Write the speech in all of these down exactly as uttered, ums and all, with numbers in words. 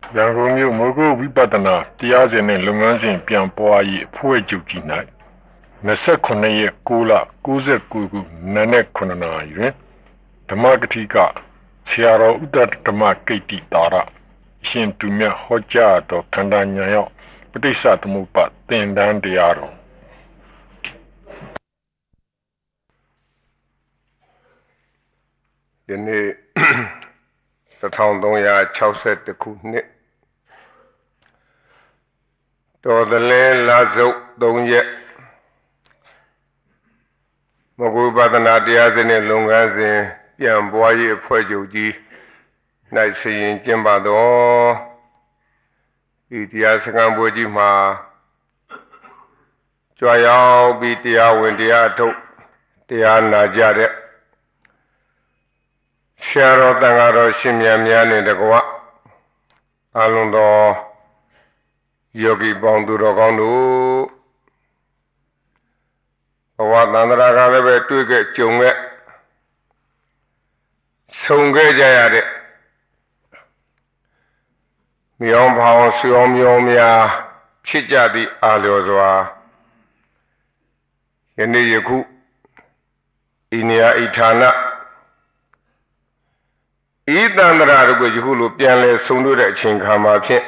ရန်ကုန်မြို့မိုးကုတ်ဝိပဿနာတရားစဉ်နဲ့လုပ်ငန်းစဉ်ပြန်ပွားရေးအဖွဲ့ချုပ်ကြီး၌29ရက်9လ69ခုနနက်9နာရီတွင်ဓမ္မကတိကဆရာတော်ဥဒ္ဒဓမ္မကိတ္တိတာရအရှင်သူမြတ်ဟောကြားတော်ခန္ဓာဉာဏ်ရောက်ပဋိစ္စသမုပ္ပါသင်တန်းတရားတော်ယနေ့တစ်ထောင်သုံးရာခြောက်สิบเอ็ดခုနှစ်တော်သလင်းလစုပ်သုံးရက်မဂ္ဂဝိပဿနာတရားစဉ်နဲ့လုပ်ငန်းစဉ်ပြန်ပွားရေးအဖွဲ့ချုပ်ကြီး၌ဆင်ကျင်းပတော်ဒီတရားစခန်းပွဲကြီးမှာကြွားရောက်ပြီးတရားဝင်တရားထုတ်တရားနာကြတဲ့ဆရာတော်တန်ဃာတော်ရှင်မြတ်များနဲ့တကွအလုံးသောယောဂီပေါင်းသူတော်ကောင်းတို့ဘဝတန္တရာကလည်းပဲတွေ့ခဲ့ကြုံခဲ့ဆုံခဲ့ကြရတဲ့မြောင်းဖောင်ဆွေအောင်မြောင်းများဖြစ်ကြသည့်အာလျော်စွာယနေ့ယခုဤနေရာဤဌာနဤတန္တရာတို့ကိုယခုလိုပြန်လဲဆုံတွေ့တဲ့အချိန်ခါမှာဖြင့်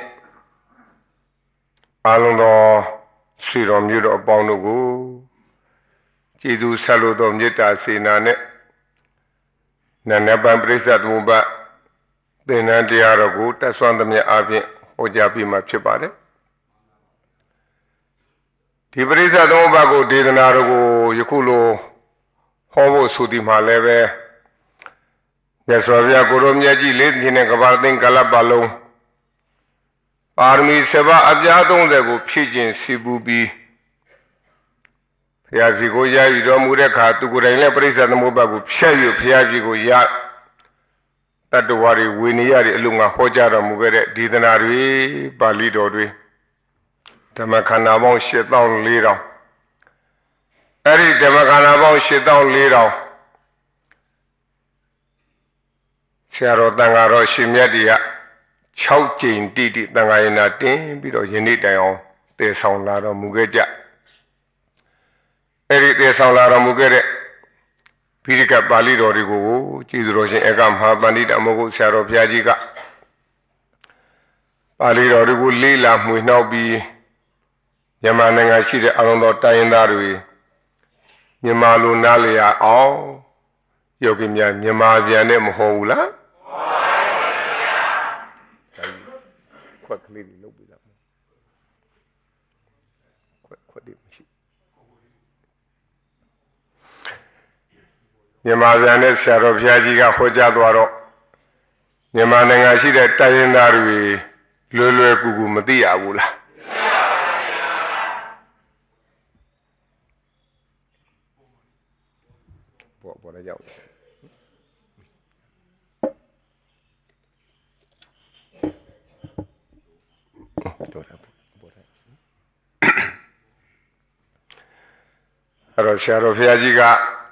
အလုံးသောဆွေတော်မျိုးတော်အပေါင်းတို့ကိုကျေးဇူးဆက်လို့သောမေတ္တာစေနာနဲ့နန္ဒပံပရိစ္ဆသမုပ္ပါသင်္นานတရားတော်ကိုတတ်ဆွမ်းသမျှအားဖြင့်ဟောကြားပြီးမှဖြစ်ပါတယ်ဒီပရိစ္ဆသမုပ္ပါကိုဒေသနာတော်ကိုယခုလိုဟောဖို့ဆိုသည်မှာလည်းပဲမြတ်စွာဘုရားကိုရောမြတ်ကြီးလေးခြင်းနဲ့ကဘာသိင်္ဂလပတ်လုံးပါရမီဆယ်ပါးအပြားသုံးဆယ်ကိုဖြည့်ခြင်းစီပူပြီးဘုရားကြီးကိုရယူတော်မူတဲ့အခါသူကိုယ်တိုင်လည်းပရိစ္ဆသမုပ္ပါကိုဖြတ်ယူဘုရားကြီးကိုရတတ္တဝါတွေဝေနေရတဲ့အလုံးငါဟောကြားတော်မူခဲ့တဲ့ဒေသနာတွေပါဠိတော်တွေဓမ္မခန္ဓာပေါင်းရှစ်သောင်းလေးထောင်အဲ့ဒီဓမ္မခန္ဓာပေါင်းရှစ်သောင်းလေးထောင်ဆရာတော်တန်ဃာတော်ရှင်မြတ်တွေက၆ကြိမ်တိတိတန်ဃာယနာတင်ပြီးတော့ယနေ့တိုင်အောင်တည်ဆောင်လာတော်မူခဲ့ကြအဲ့ဒီတည်ဆောင်လာတော်မူခဲ့တဲ့ဘိဓိကပါဠိတော်တွေကိုကျေးဇူးတော်ရှင်ဧကမဟာပန္တိတအမောကုဆရာတော်ဘုရားကြီးကပါဠိတော်တွေကိုလေးလာမှွေနှောက်ပြီးမြန်မာနိုင်ငံရှိတဲ့အလုံးတော်တိုင်းရင်းသားတွေမြန်မာလိုနားလည်ရအောင်ယောဂီများမြန်မာပြန်နဲ့မဟုတ်ဘူးလားခွက်ကလေးတွေလုပ်ပြီးသားခွက်ခွက်တွေမရှိမြန်မာပြန်နဲ့ဆရာတော်ဘုရားကြီးကဟောကြားသွားတော့မြန်မာနိုင်ငံရှိတဲ့တိုင်းရင်းသားတွေလွယ်လွယ်ကူကူမသိရဘူးလားပေါ်ပေါ်ရရောက်အဲ့တော့ဆရာတော်ဘုရားကြီးက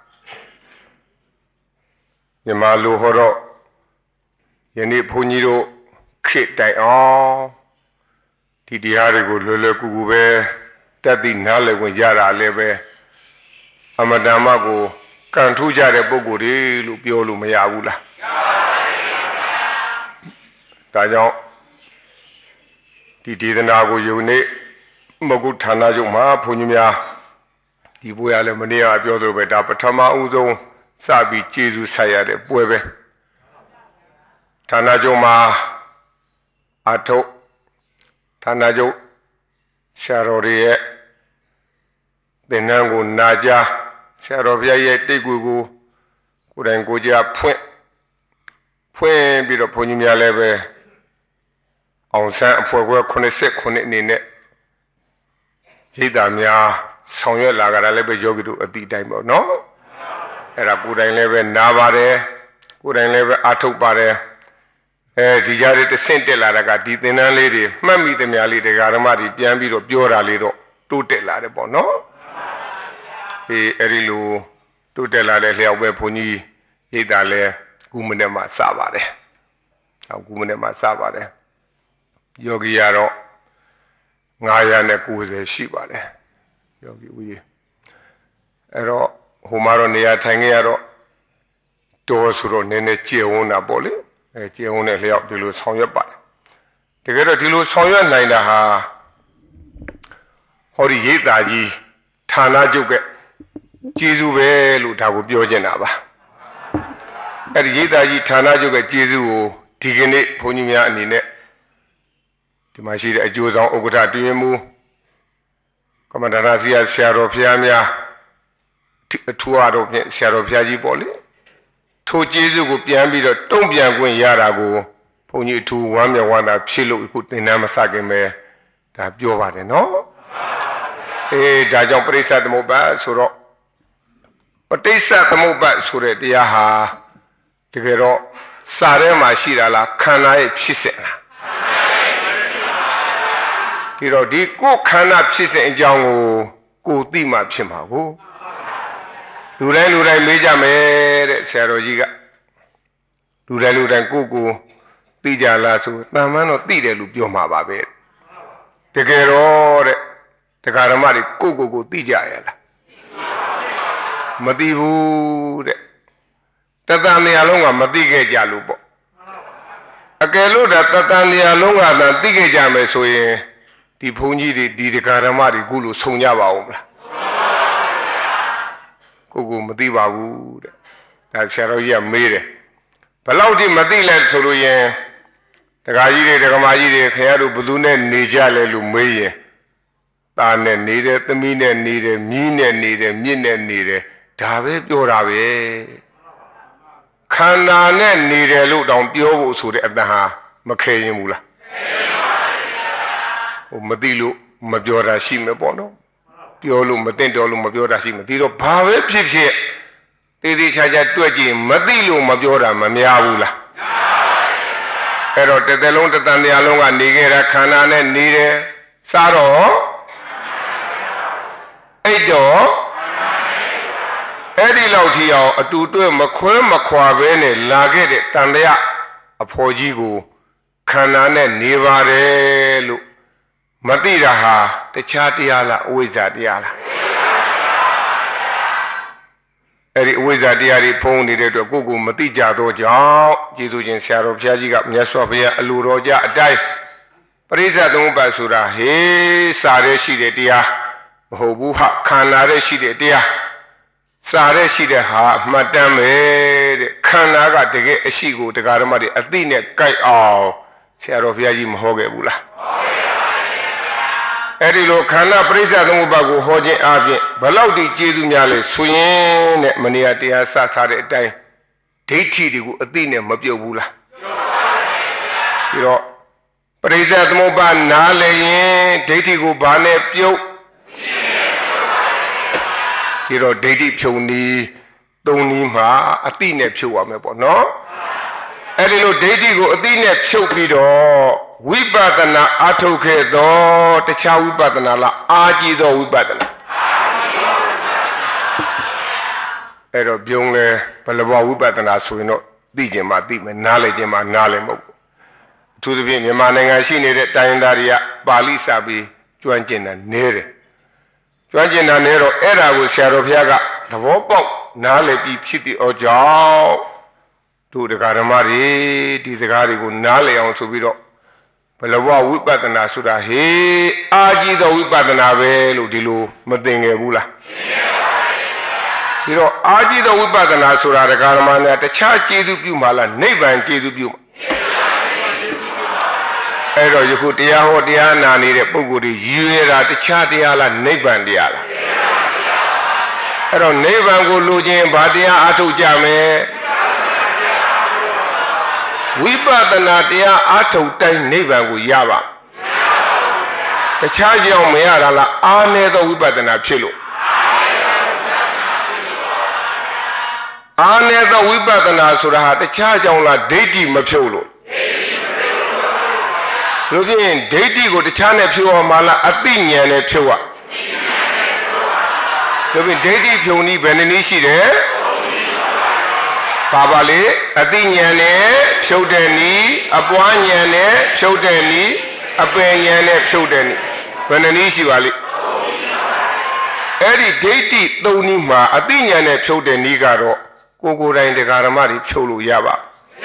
မြန်မာလူဟောတော့ယနေ့ဘုန်းကြီးတို့ခေတ်တိုင်အောင်ဒီတရားတွေကိုလွယ်လွယ်ကူကူပဲတတ်သိနားလည်ဝင်ကြတာလည်းပဲအမတန်မှကိုကံထူးကြတဲ့ပုံကိုယ်တွေလို့ပြောလို့မရဘူးလားမရပါဘူးဒါကြောင့်ဒီဒေသနာကိုယုံနေမကုဌာနချုပ်မှာဘုန်းကြီးများဒီပွဲရလဲမနေ့ကပြောသလိုပဲဒါပထမဦးဆုံးစပြီးကျေးဇူးဆက်ရတဲ့ပွဲပဲဌာနချုပ်မှာအထုဌာနချုပ်ဆရာတော်ရဲ့သင်္นานကိုနာကြားဆရာတော်ဘုရားရဲ့တိတ်ကိုကိုကိုယ်တိုင်ကိုကြဖွင့်ဖွင့်ပြီးတော့ဘုန်းကြီးများလည်းပဲအောင်ဆန်းအဖွဲ့ခွဲခုနှစ်အနေနဲ့ရိတ်တာများဆောင်ရွက်လာကြတာလည်းပဲယောဂီတို့အတိအတိုင်းပေါ့နော်အဲ့ဒါကိုယ်တိုင်လည်းပဲနားပါတယ်ကိုယ်တိုင်လည်းပဲအာထုတ်ပါတယ်အဲဒီကြားတွေတဆင့်တက်လာတာကဒီသင်္นานလေးတွေမှတ်မိသမျှလေးတရားဓမ္မတွေပြန်ပြီးတော့ပြောတာလေးတော့တိုးတက်လာတယ်ပေါ့နော်အေးအဲ့ဒီလိုတိုးတက်လာတဲ့လျှောက်ပဲဘုန်းကြီးရိတ်တာလဲကုမနဲ့မှစပါတယ်။အခုမနေ့မှစပါတယ်။ယောဂီကတော့nine ninetyရှိပါတယ်ယောဂီဦးကြီးအဲ့တော့ဟိုမှာတော့နေရာထိုင်ခဲ့ရတော့တော်ဆိုတော့နည်းနည်းကျေဝန်းတာပေါ့လေအဲကျေဝန်းတဲ့လျောက်ဒီလိုဆောင်ရွက်ပါတယ်တကယ်တော့ဒီလိုဆောင်ရွက်နိုင်တာဟာဟောဒီရိပ်သာကြီးဌာနချုပ်ကကျေးဇူးပဲလို့ဒါကိုပြောချင်တာပါအဲ့ဒီရိပ်သာကြီးဌာနချုပ်ကကျေးဇူးကိုဒီကနေ့ဘုန်းကြီးများအနေနဲ့ဒီမှာရှိတဲ့အကျိုးဆောင်ဥက္ကဋ္ဌတွင်မူကမ္မန္တရာစီယာဆရာတော်ဖျားများအထူးအားတော့ဖြင့်ဆရာတော်ဖျားကြီးပေါ့လေထိုကျေးဇူးကိုပြန်ပြီးတော့တုံ့ပြန်ခွင့်ရတာကိုဘုန်းကြီးအထူးဝမ်းမြောက်ဝမ်းသာဖြစ်လို့အခုသင်တန်းမစခင်ပဲဒါပြောပါတယ်နော်အေးဒါကြောင့်ပရိစ္ဆသမုပ္ပါဆိုတော့ပဋိစ္စသမုပ္ပါဆိုတဲ့တရားဟာတကယ်တော့စာထဲမှာရှိတာလားခန္ဓာရဲ့ဖြစ်စဉ်လားဒီတော့ဒီကိုယ်ခန္ဓာဖြစ်စဉ်အကြောင်းကိုကိုသိမှဖြစ်မှာကိုလူတိုင်းလူတိုင်းမေးကြမယ်တဲ့ဆရာတော်ကြီးကလူတိုင်းလူတိုင်းကိုကိုသိကြလားဆိုတန်မှန်းတော့သိတယ်လို့ပြောမှာပါပဲတကယ်တော့တဲ့တရားဓမ္မတွေကိုကိုကိုသိကြရလားမသိဘူးတဲ့တတန်နေရာလုံးကမသိခဲ့ကြလို့ပေါ့အကယ်လို့ဒါတတန်နေရာလုံးကသာသိခဲ့ကြမယ်ဆိုရင်ဒီဘုန်းကြီးတွေဒီတရားဓမ္မတွေခုလိုဆုံကြပါဦးမလားကိုကိုမသိပါဘူးတဲ့ဒါဆရာတော်ကြီးကမေးတယ်ဘလောက်ထိမသိလဲဆိုလို့ရင်တရားကြီးတွေတရားမကြီးတွေခင်ဗျားတို့ဘယ်သူနဲ့နေကြလဲလို့မေးရင်သားနဲ့နေတယ်သမီးနဲ့နေတယ်မြင်းနဲ့နေတယ်မြင့်နဲ့နေတယ်ဒါပဲပြောတာပဲခန္ဓာနဲ့နေတယ်လို့တောင်ပြောဖို့ဆိုတဲ့အတန်ဟာမခဲရင်ဘူးလားဟိုမသိလို့မပြောတာရှိမယ်ပေါ့နော်ပြောလို့မသိတော်လို့မပြောတာရှိမယ်ဒီတော့ဘာပဲဖြစ်ဖြစ်တေးသေးချာချာတွေ့ကြည့်မသိလို့မပြောတာမများဘူးလားအဲ့တော့တစ်သက်လုံးတစ်တန်တရားလုံးကနေခဲ့တာခန္ဓာနဲ့နေတယ်စားတော့အဲ့တော့အဲ့ဒီလောက်ထိအောင်အတူတွဲမခွဲမခွာပဲနဲ့လာခဲ့တဲ့တန်တရားအဖော်ကြီးကိုခန္ဓာနဲ့နေပါတယ်လို့မသိတာဟာတခြားတရားလားအဝိဇ္ဇာတရားလားအဲ့ဒီအဝိဇ္ဇာတရားတွေဖုံးနေတဲ့အတွက်ကိုယ်ကိုမသိကြတော့ကြောင့်ကျေးဇူးရှင်ဆရာတော်ဘုရားကြီးကမြတ်စွာဘုရားအလိုတော်ကြအတိုင်းပရိစ္ဆေသမုပ္ပါဆိုတာဟေးစာရဲရှိတဲ့တရားမဟုတ်ဘူးဟာခန္ဓာရဲ့ရှိတဲ့တရားစာရဲရှိတဲ့ဟာအမှတ်တမ်းပဲတဲ့ခန္ဓာကတကယ်အရှိကိုတရားဓမ္မတွေအသိနဲ့ကြိုက်အောင်ဆရာတော်ဘုရားကြီးမဟောခဲ့ဘူးလားအဲ့ဒီလိုခန္ဓာပရိစ္ဆေသမုပ္ပါကိုဟောခြင်းအပြင်ဘလောက်ဒီကျေးဇူးများလဲဆိုရင်တဲ့မနေရတရားစထားတဲ့အတိုင်းဒိဋ္ဌိတွေကိုအသိနဲ့မပြုတ်ဘူးလားပြုတ်ပါဘူးပြီးတော့ပရိစ္ဆေသမုပ္ပါနားလည်ရင်ဒိဋ္ဌိကိုဘာနဲ့ပြုတ်ပြီးတော့ဒိဋ္ဌိဖြုံနည်းသုံးနည်းမှာအသိနဲ့ဖြုတ်ရမယ်ပေါ့နော်အဲ့ဒီလိုဒိဋ္ဌိကိုအသိနဲ့ဖြုတ်ပြီးတော့ဝိပဿနာအထုတ်ခဲ့တော့တခြားဝိပဿနာလားအာကြည့်သောဝိပဿနာအဲ့တော့ပြုံးလဲဘယ်လိုဝိပဿနာဆိုရင်တော့သိကျင်မှသိမယ်နားလည်ကျင်မှနားလည်မဟုတ်ဘူးအထူးသဖြင့်မြန်မာနိုင်ငံရှိနေတဲ့တိုင်းရင်းသားတွေကပါဠိစာပြီးကျွမ်းကျင်တာနေတယ်ကျွမ်းကျင်တာနေတော့အဲ့ဒါကိုဆရာတော်ဘုရားကသဘောပေါက်နားလည်ပြီးဖြစ်တဲ့အောကြောင့်တို့တရားဓမ္မတွေဒီစကားတွေကိုနားလည်အောင်ဆိုပြီးတော့ဘယ်လိုဝိပဿနာဆိုတာဟေးအာကြီးသောဝိပဿနာပဲလို့ဒီလိုမသိငယ်ဘူးလားဒီတော့အာကြီးသောဝိပဿနာဆိုတာတရားဓမ္မနဲ့တခြားကျေးဇူးပြုမှလားနိဗ္ဗာန်ကျေးဇူးပြုမှာအဲ့တော့ယခုတရားဟောတရားနာနေတဲ့ပုဂ္ဂိုလ်တွေရည်ရွယ်တာတခြားတရားလားနိဗ္ဗာန်တရားလားအဲ့တော့နိဗ္ဗာန်ကိုလိုချင်ဘာတရားအားထုတ်ကြမယ်ဝိပဿနာတရားအားထုတ်တိုင်းနိဗ္ဗာန်ကိုရပါတခြားကြောင့်မရတာလားအာနေသောဝိပဿနာဖြစ်လို့အာနေသောဝိပဿနာဆိုတာဟာတခြားကြောင့်လားဒိဋ္ဌိမဖြုတ်လို့လို့ဖြင့်ဒိဋ္ဌိကိုတခြားနဲ့ဖြုတ်အောင်မလားအသိဉာဏ်နဲ့ဖြုတ်ရလို့ဖြင့်ဒိဋ္ဌိဖြုတ်နည်းဘယ်နည်းရှိတယ်ပါပါလေအသိဉာဏ်နဲ့ဖြုတ်တဲ့နည်းအပွားဉာဏ်နဲ့ဖြုတ်တဲ့နည်းအပင်ရံနဲ့ဖြုတ်တဲ့နည်းဘယ်နှနည်းရှိပါလိမ့်အဲ့ဒီဒိဋ္ဌိသုံးနည်းမှာအသိဉာဏ်နဲ့ဖြုတ်တဲ့နည်းကတော့ကိုကိုယ်တိုင်တရားဓမ္မတွေဖြုတ်လို့ရပါ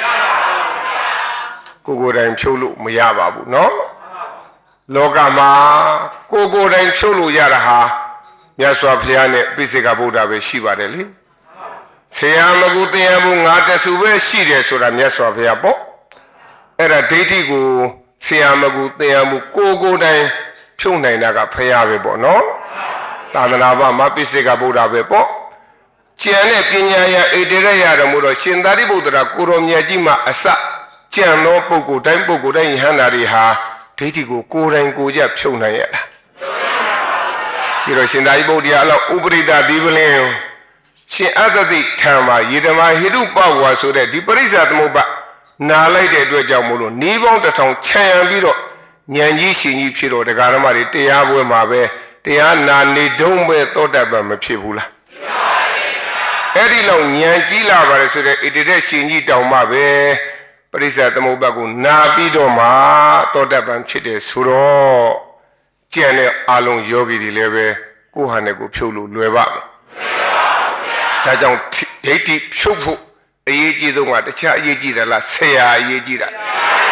ကိုကိုယ်တိုင်ဖြုတ်လို့မရပါဘူးเนาะလောကမှာကိုကိုယ်တိုင်ဖြုတ်လို့ရတာဟာမြတ်စွာဘုရားနဲ့ပိစိကဗုဒ္ဓပဲရှိပါတယ်လေဆရာမကူတရားဘူးငါတဆူပဲရှိတယ်ဆိုတာမြတ်စွာဘုရားပေါ့အဲ့ဒါဒိဋ္ဌိကိုဆရာမကူတရားမှုကိုကိုယ်တိုင်ဖြုတ်နိုင်တာကဘုရားပဲပေါ့เนาะသာသနာ့ဘာမှာပိစိကဗုဒ္ဓပဲပေါ့ကျန်တဲ့ပညာရဣတိရရတော်မူတော့ရှင်သာရိပုတ္တရာကိုရောမြတ်ကြီးမှာအစကျန်သောပုဂ္ဂိုလ်တိုင်းပုဂ္ဂိုလ်တိုင်းယဟန္တာတွေဟာဒိဋ္ဌိကိုကိုယ်တိုင်ကိုယ်ကျဖြုတ်နိုင်ရတာဒီတော့ရှင်သာရိပုတ္တရာအလောက်ဥပရိဒသီပလင်းရှင်အတ္တတိထံမှာယေတမဟိတုပဝါဆိုတဲ့ဒီပရိစ္ဆာသမုပ္ပါနာလိုက်တဲ့အတွက်ကြောင့်မို့လို့ဤပေါင်းတစ်ထောင်ခြံရံပြီးတော့ဉာဏ်ကြီးရှင်ကြီးဖြစ်တော့တရားဓမ္မတွေတရားပွဲမှာပဲတရားနာနေတုံးပဲသောတပန်မဖြစ်ဘူးလားအဲ့ဒီလောက်ဉာဏ်ကြီးလာပါတယ်ဆိုတဲ့ဣတိတဲ့ရှင်ကြီးတောင်မှပဲပရိစ္ဆာသမုပ္ပါကိုနာပြီးတော့မှသောတပန်ဖြစ်တယ်ဆိုတော့ကျန်တဲ့အာလုံးယောဂီတွေလည်းပဲကိုယ်ဟာနဲ့ကိုဖြုတ်လို့လွယ်ပါမယ်။ဒါကြောင့်ဒိဋ္ဌိဖြုတ်ဖို့အရေးကြီးဆုံးကတခြားအရေးကြီးတယ်လားဆရာအရေးကြီးတာ။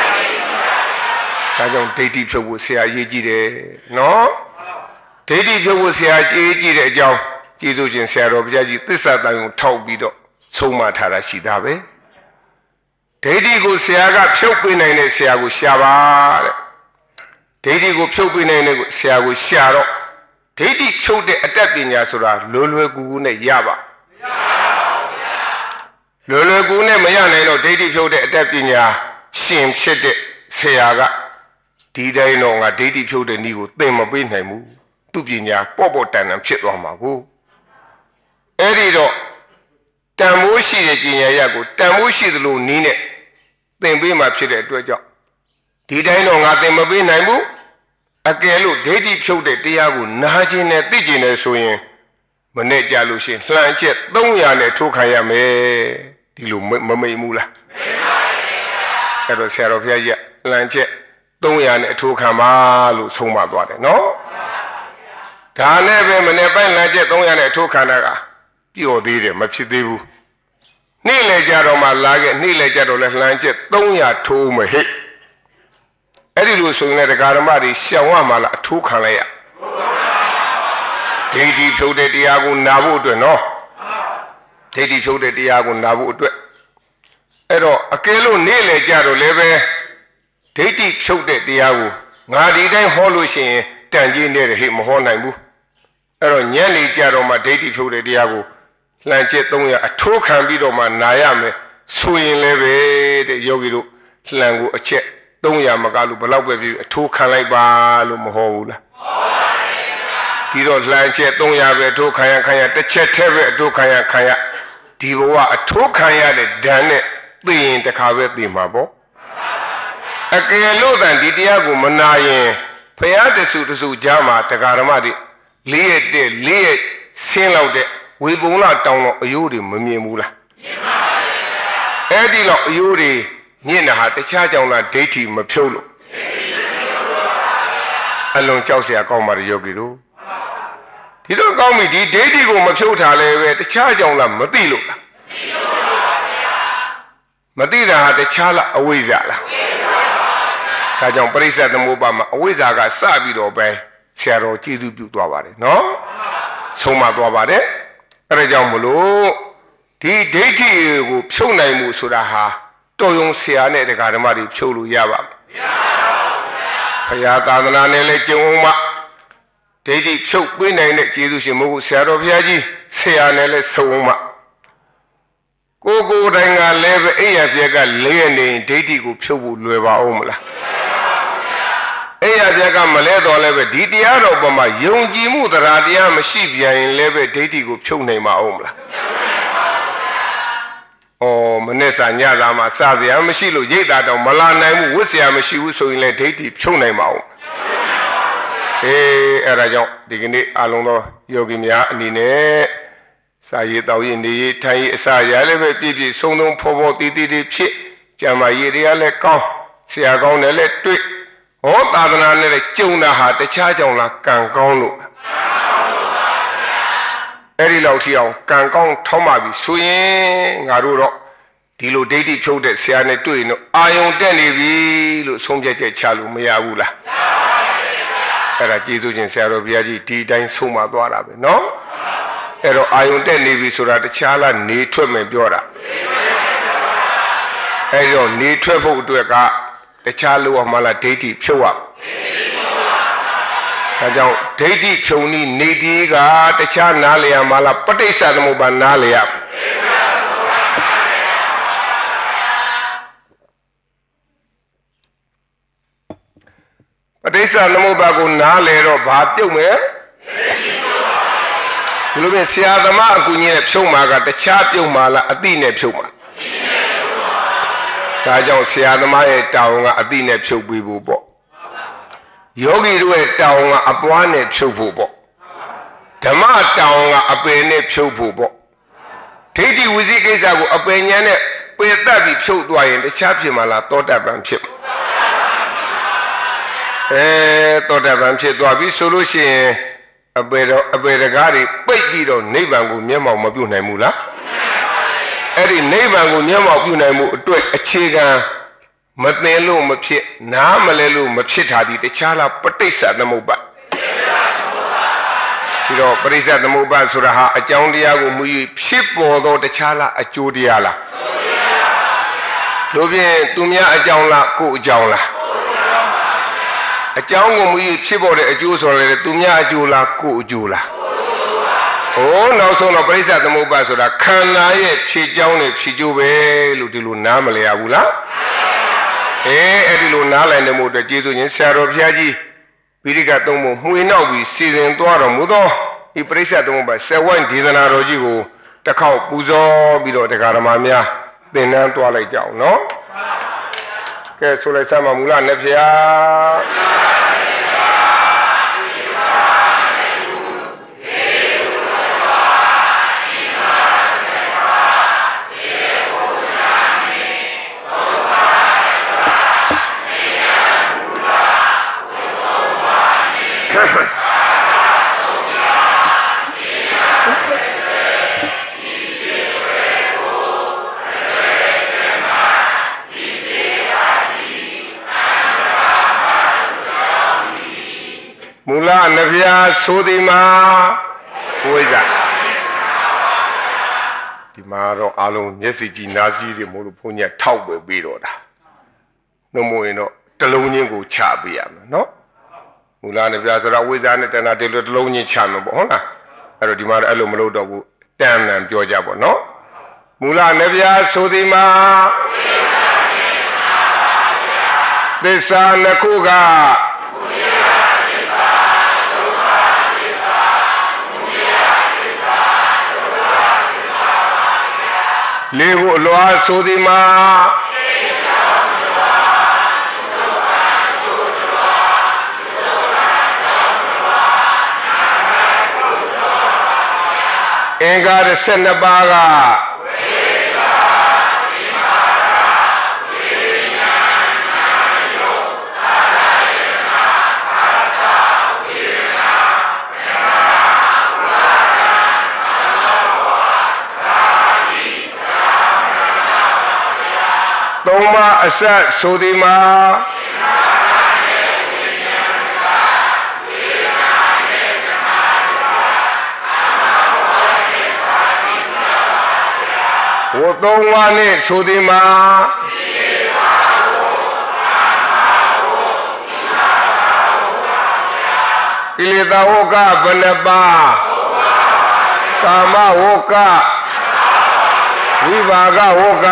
ဒါကြောင့်ဒိဋ္ဌိဖြုတ်ဖို့ဆရာအရေးကြီးတယ်နော်။ဒိဋ္ဌိဖြုတ်ဖို့ဆရာအရေးကြီးတဲ့အကြောင်းကျေးဇူးရှင်ဆရာတော်ဘုရားကြီးသစ္စာတိုင်ကိုထောက်ပြီးတော့ဆုံးမထားတာရှိတာပဲ။ဒိဋ္ဌိကိုဆရာကဖြုတ်ပေးနိုင်တဲ့ဆရာကိုရှာပါတဲ့ဒိဋ္ဌိကိုဖြုတ်ပေးနိုင်တဲ့ဆရာကိုရှာတော့ဒိဋ္ဌိဖြုတ်တဲ့အတတ်ပညာဆိုတာလွယ်လွယ်ကူကူနဲ့ရပါမရပါဘူးဗျာလွယ်လွယ်ကူကူနဲ့မရနိုင်တော့ဒိဋ္ဌိဖြုတ်တဲ့အတတ်ပညာရှင်ဖြစ်တဲ့ဆရာကဒီတိုင်းတော့ငါဒိဋ္ဌိဖြုတ်တဲ့နည်းကိုသင်မပေးနိုင်ဘူးသူ့ပညာပေါ့ပေါ့တန်တန်ဖြစ်သွားမှာကိုအဲ့ဒီတော့တန်မိုးရှိတဲ့ပညာရကိုတန်မိုးရှိသလိုနည်းနဲ့သင်ပေးမှဖြစ်တဲ့အတွက်ကြောင့်ဒီတိုင်းတော့ငါသင်မပေးနိုင်ဘူးအကယ်လို့ဒိဋ္ဌိဖြုတ်တဲ့တရားကိုနာကျင်နဲ့သိကျင်နဲ့ဆိုရင်မနဲ့ကြလို့ရှိရင်လှန်ချက်သုံးရာနဲ့ထိုးခံရမယ်ဒီလိုမမိတ်ဘူးလားမိတ်ပါဘူးအဲ့တော့ဆရာတော်ဘုရားကြီးလှန်ချက်သုံးရာနဲ့အထိုးခံပါလို့ဆုံးမသွားတယ်နော်ဒါနဲ့ပဲမနဲ့ပိုင်လှန်ချက်သုံးရာနဲ့အထိုးခံတာကပျော်သေးတယ်မဖြစ်သေးဘူးနေ့လေကြတော့မှလာခဲ့နေ့လေကြတော့လဲလှန်ချက်သုံးရာထိုးမဟိတ်အဲ့ဒီလိုဆိုရင်လည်းတရားဓမ္မတွေရှောင်ရမှာလားအထိုးခံလိုက်ရဒိဋ္ဌိဖြုတ်တဲ့တရားကိုနာဖို့အတွက်နော်ဒိဋ္ဌိဖြုတ်တဲ့တရားကိုနာဖို့အတွက်အဲ့တော့အကယ်လို့နေ့လေကြတော့လည်းပဲဒိဋ္ဌိဖြုတ်တဲ့တရားကိုငါဒီတိုင်းဟောလို့ရှိရင်တန်ကြီးနေတဲ့ဟိမဟောနိုင်ဘူးအဲ့တော့ညနေကြတော့မှဒိဋ္ဌိဖြုတ်တဲ့တရားကိုလှန်ချက်သုံးရာအထိုးခံပြီးတော့မှနာရမယ်ဆိုရင်လည်းပဲတဲ့ယောဂီတို့လှန်ကိုအချက်သုံးရာမကလို့ဘလောက်ပဲပြည့်အထိုးခံလိုက်ပါလို့မဟောဘူးလားဒီတော့လှန်ချက်သုံးရာပဲအထိုးခံရခံရတစ်ချက်တည်းပဲအထိုးခံရခံရဒီဘဝအထိုးခံရတဲ့ဓာတ်နဲ့သိရင်တစ်ခါပဲသိမှာပေါ့အကယ်လို့တန်ဒီတရားကိုမနာရင်ဘုရားတဆူတဆူကြားမှာတရားဓမ္မတွေလေးရက်တဲ့လေးရက်ဆင်းလောက်တဲ့ဝေပုံလာတောင်းတော့အယိုးတွေမမြင်ဘူးလားမြင်ပါပါအဲ့ဒီတော့အယိုးတွေမြင့်တာဟာတခြားကြောင့်လားဒိဋ္ဌိမဖြုတ်လို့အလုံးကြောက်เสียကောင်းပါတယ်ယောဂီတို့ဒီတော့ကောင်းပြီဒီဒိဋ္ဌိကိုမဖြုတ်တာလည်းပဲတခြားကြောင့်လားမသိလို့လားမသိတာဟာတခြားလားအဝိဇ္ဇာလားဒါကြောင့်ပရိစ္ဆေသမုပ္ပါမှာအဝိဇ္ဇာကစပြီးတော့ပဲဆရာတော်ကျေးဇူးပြုသွားပါတယ်နော်ဆုံးမသွားပါတယ်အဲဒါကြောင့်မလို့ဒီဒိဋ္ဌိကိုဖြုတ်နိုင်မှုဆိုတာဟာတော်ရုံဆရာနဲ့တရားဓမ္မတွေဖြုတ်လို့ရပါမလားမရပါဘူးဗျာဘုရားသာသနာနဲ့လည်းကျုံအောင်မှဒိဋ္ဌိဖြုတ်ပေးနိုင်တဲ့ကျေးဇူးရှင်မို့ဆရာတော်ဘုရားကြီးဆရာနဲ့လည်းဆုံအောင်မှကိုကိုယ်တိုင်ကလည်းပဲအိယာပြက်ကလေးရနေဒိဋ္ဌိကိုဖြုတ်ဖို့လွယ်ပါအောင်မလားအိယာပြက်ကမလဲတော်လည်းပဲဒီတရားတော်ပေါ်မှာယုံကြည်မှုတရားတရားမရှိပြန်ရင်လည်းပဲဒိဋ္ဌိကိုဖြုတ်နိုင်ပါအောင်မလားဩမနေ့စာညသာမှာစစရာမရှိလို့ရိတ်တာတော့မလာနိုင်ဘူးဝတ်စရာမရှိဘူးဆိုရင်လည်းဒိဋ္ဌိဖြုတ်နိုင်ပါအောင်အေးအဲ့ဒါကြောင့်ဒီကနေ့အလုံးသောယောဂီများအနေနဲ့စာရေးတောက်ရေးနေရေးထိုင်ရေးအစာရလည်းပဲပြည့်ပြည့်စုံစုံဖော်ဖော်တည်တည်တည်ဖြစ်ကြံမာရေးတွေကလည်းကောင်းဆရာကောင်းနဲ့လည်းတွေ့ဩသာသနာနဲ့ကျုံတာဟာတခြားကြောင့်လားကံကောင်းလို့အဲ့ဒီလောက်ထိအောင်ကံကောင်းထောက်မှပြီဆိုရင်ငါတို့တော့ဒီလိုဒိဋ္ဌိဖြုတ်တဲ့ဆရာနဲ့တွေ့ရင်တော့အာယုံတက်နေပြီလို့ဆုံးဖြတ်ချက်ချလို့မရဘူးလားအဲ့ဒါကျေးဇူးရှင်ဆရာတော်ဘုရားကြီးဒီတိုင်းဆုံးမသွားတာပဲနော်အဲ့တော့အာယုံတက်နေပြီဆိုတာတခြားလားနေထွက်မယ်ပြောတာအဲ့တော့နေထွက်ဖို့အတွက်ကတခြားလို့မှလားဒိဋ္ဌိဖြုတ်ရဒါကြောင့်ဒိဋ္ဌိဖြုံနည်းနေတီးကတခြားနားလည်ရမှာလားပဋိစ္စသမုပ္ပါနားလည်ရပဋိစ္စသမုပ္ပါကိုနားလည်တော့ဘာပြုတ်မယ်ဒီလိုပဲဆရာသမားအကူကြီးနဲ့ဖြုံမှာကတခြားပြုတ်မှာလားအတိနဲ့ဖြုတ်မှာဒါကြောင့်ဆရာသမားရဲ့တောင်းကအတိနဲ့ဖြုတ်ပြီးဖို့ပေါ့ယောဂီတို့ရဲ့တောင်းကအပွားနဲ့ဖြုတ်ဖို့ပေါ့ဓမ္မတောင်းကအပယ်နဲ့ဖြုတ်ဖို့ပေါ့ဒိဋ္ဌိဝိသိကိစ္စကိုအပယ်ဉာဏ်နဲ့ပယ်တတ်ပြီးဖြုတ်သွားရင်တခြားဖြစ်မှာလားသောတပန်ဖြစ်အဲသောတပန်ဖြစ်သွားပြီဆိုလို့ရှိရင်အပယ်တော့အပယ်တကားတွေပိတ်ပြီးတော့နိဗ္ဗာန်ကိုမျက်မှောက်မပြုနိုင်ဘူးလားအဲ့ဒီနိဗ္ဗာန်ကိုမျက်မှောက်ပြုနိုင်မှုအတွက်အခြေခံမသိလို့မဖြစ်နားမလဲလို့မဖြစ်တာဒီတခြားလားပဋိစ္စသမုပ္ပါဒီတော့ပဋိစ္စသမုပ္ပါဆိုတာဟာအကြောင်းတရားကိုမူ၍ဖြစ်ပေါ်သောတခြားလားအကျိုးတရားလားတို့ဖြင့်သူများအကြောင်းလားကိုယ်အကြောင်းလားအကြောင်းကိုမူ၍ဖြစ်ပေါ်တဲ့အကျိုးဆိုရလေသူများအကျိုးလားကိုယ်အကျိုးလားဟိုးနောက်ဆုံးတော့ပရိစ္ဆေသမုပ္ပါဆိုတာခန္ဓာရဲ့ဖြစ်ကြောင်းနဲ့ဖြစ်ကျိုးပဲလို့ဒီလိုနားမလည်ရဘူးလားအေးအဲ့ဒီလိုနားလည်နေမှုအတွက်ကျေးဇူးရှင်ဆရာတော်ဘုရားကြီးပိဋကသုံးပုံမှွေနောက်ပြီးစီစဉ်သွားတော်မူသောဒီပရိစ္ဆေသမုပ္ပါဆေဝံဒေသနာတော်ကြီးကိုတစ်ခေါက်ပူဇော်ပြီးတော့တရားဓမ္မများသင်တန်းသွားလိုက်ကြအောင်နော်ကဲဆိုလိုက်စမ်းပါမူလားနဲ့ဖျားမူလနဗျာဆိုဒီမှာဝိဇ္ဇာဒီမှာတော့အလုံးမျက်စိကြည့်နားကြည့်တွေမို့လို့ဘုန်းကြီးထောက်ပဲပြီးတော့တာနှုတ်မဝင်တော့တလုံးချင်းကိုချပေးရမယ်နော်မူလနဗျာဆိုတာဝိဇ္ဇာနဲ့တဏှာတလို့တလုံးချင်းချမယ်ပေါ့ဟုတ်လားအဲ့တော့ဒီမှာအဲ့လိုမလုပ်တော့ဘူးတန်တန်ပြောကြပေါ့နော်မူလနဗျာဆိုဒီမှာသစ္စာနှစ်ခုကလေးကိုအလွားဆိုသည်မှာအင်္ဂါတစ်ဆယ်နှစ်ပါးကသုံးပါးအစဆိုသည်မှာဝတ်သုံးပါးနဲ့ဆိုသည်မှာကိလေသာဝကဘယ်နှပါးကာမဝကဝိပါကဝက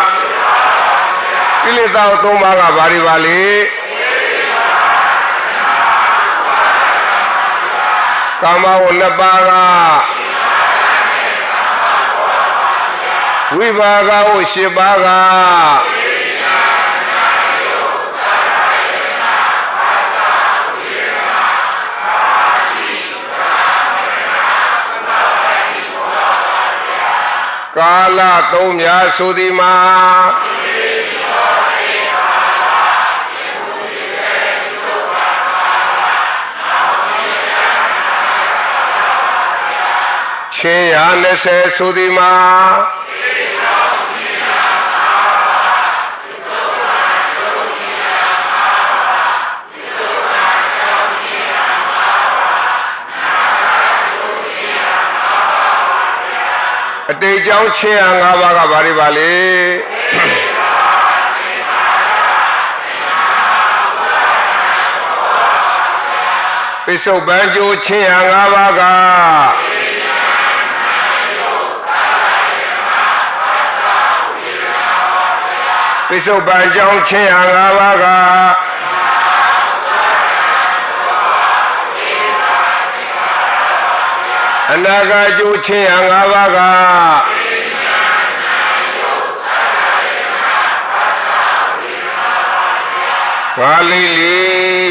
ကိလေသာသုံးပါးကဘာတွေပါလဲကာမဝနှစ်ပါးကဝိပါကဝရှစ်ပါးကကာလသုံးများဆိုသည်မှာချင်းရာနှစ်ဆယ်ဆိုသည်မှာအတိတ်ကြောင့်ချင်းရာ၅ပါးကဘာတွေပါလဲပိဿုပန်ကျိုးချင်းရာ၅ပါးကပိဿုပန်ကြောင့်ချင်းရာ၅ပါးကအနာဂတ်ကျိုးချင်းရာ၅ပါးကငါလေးလေး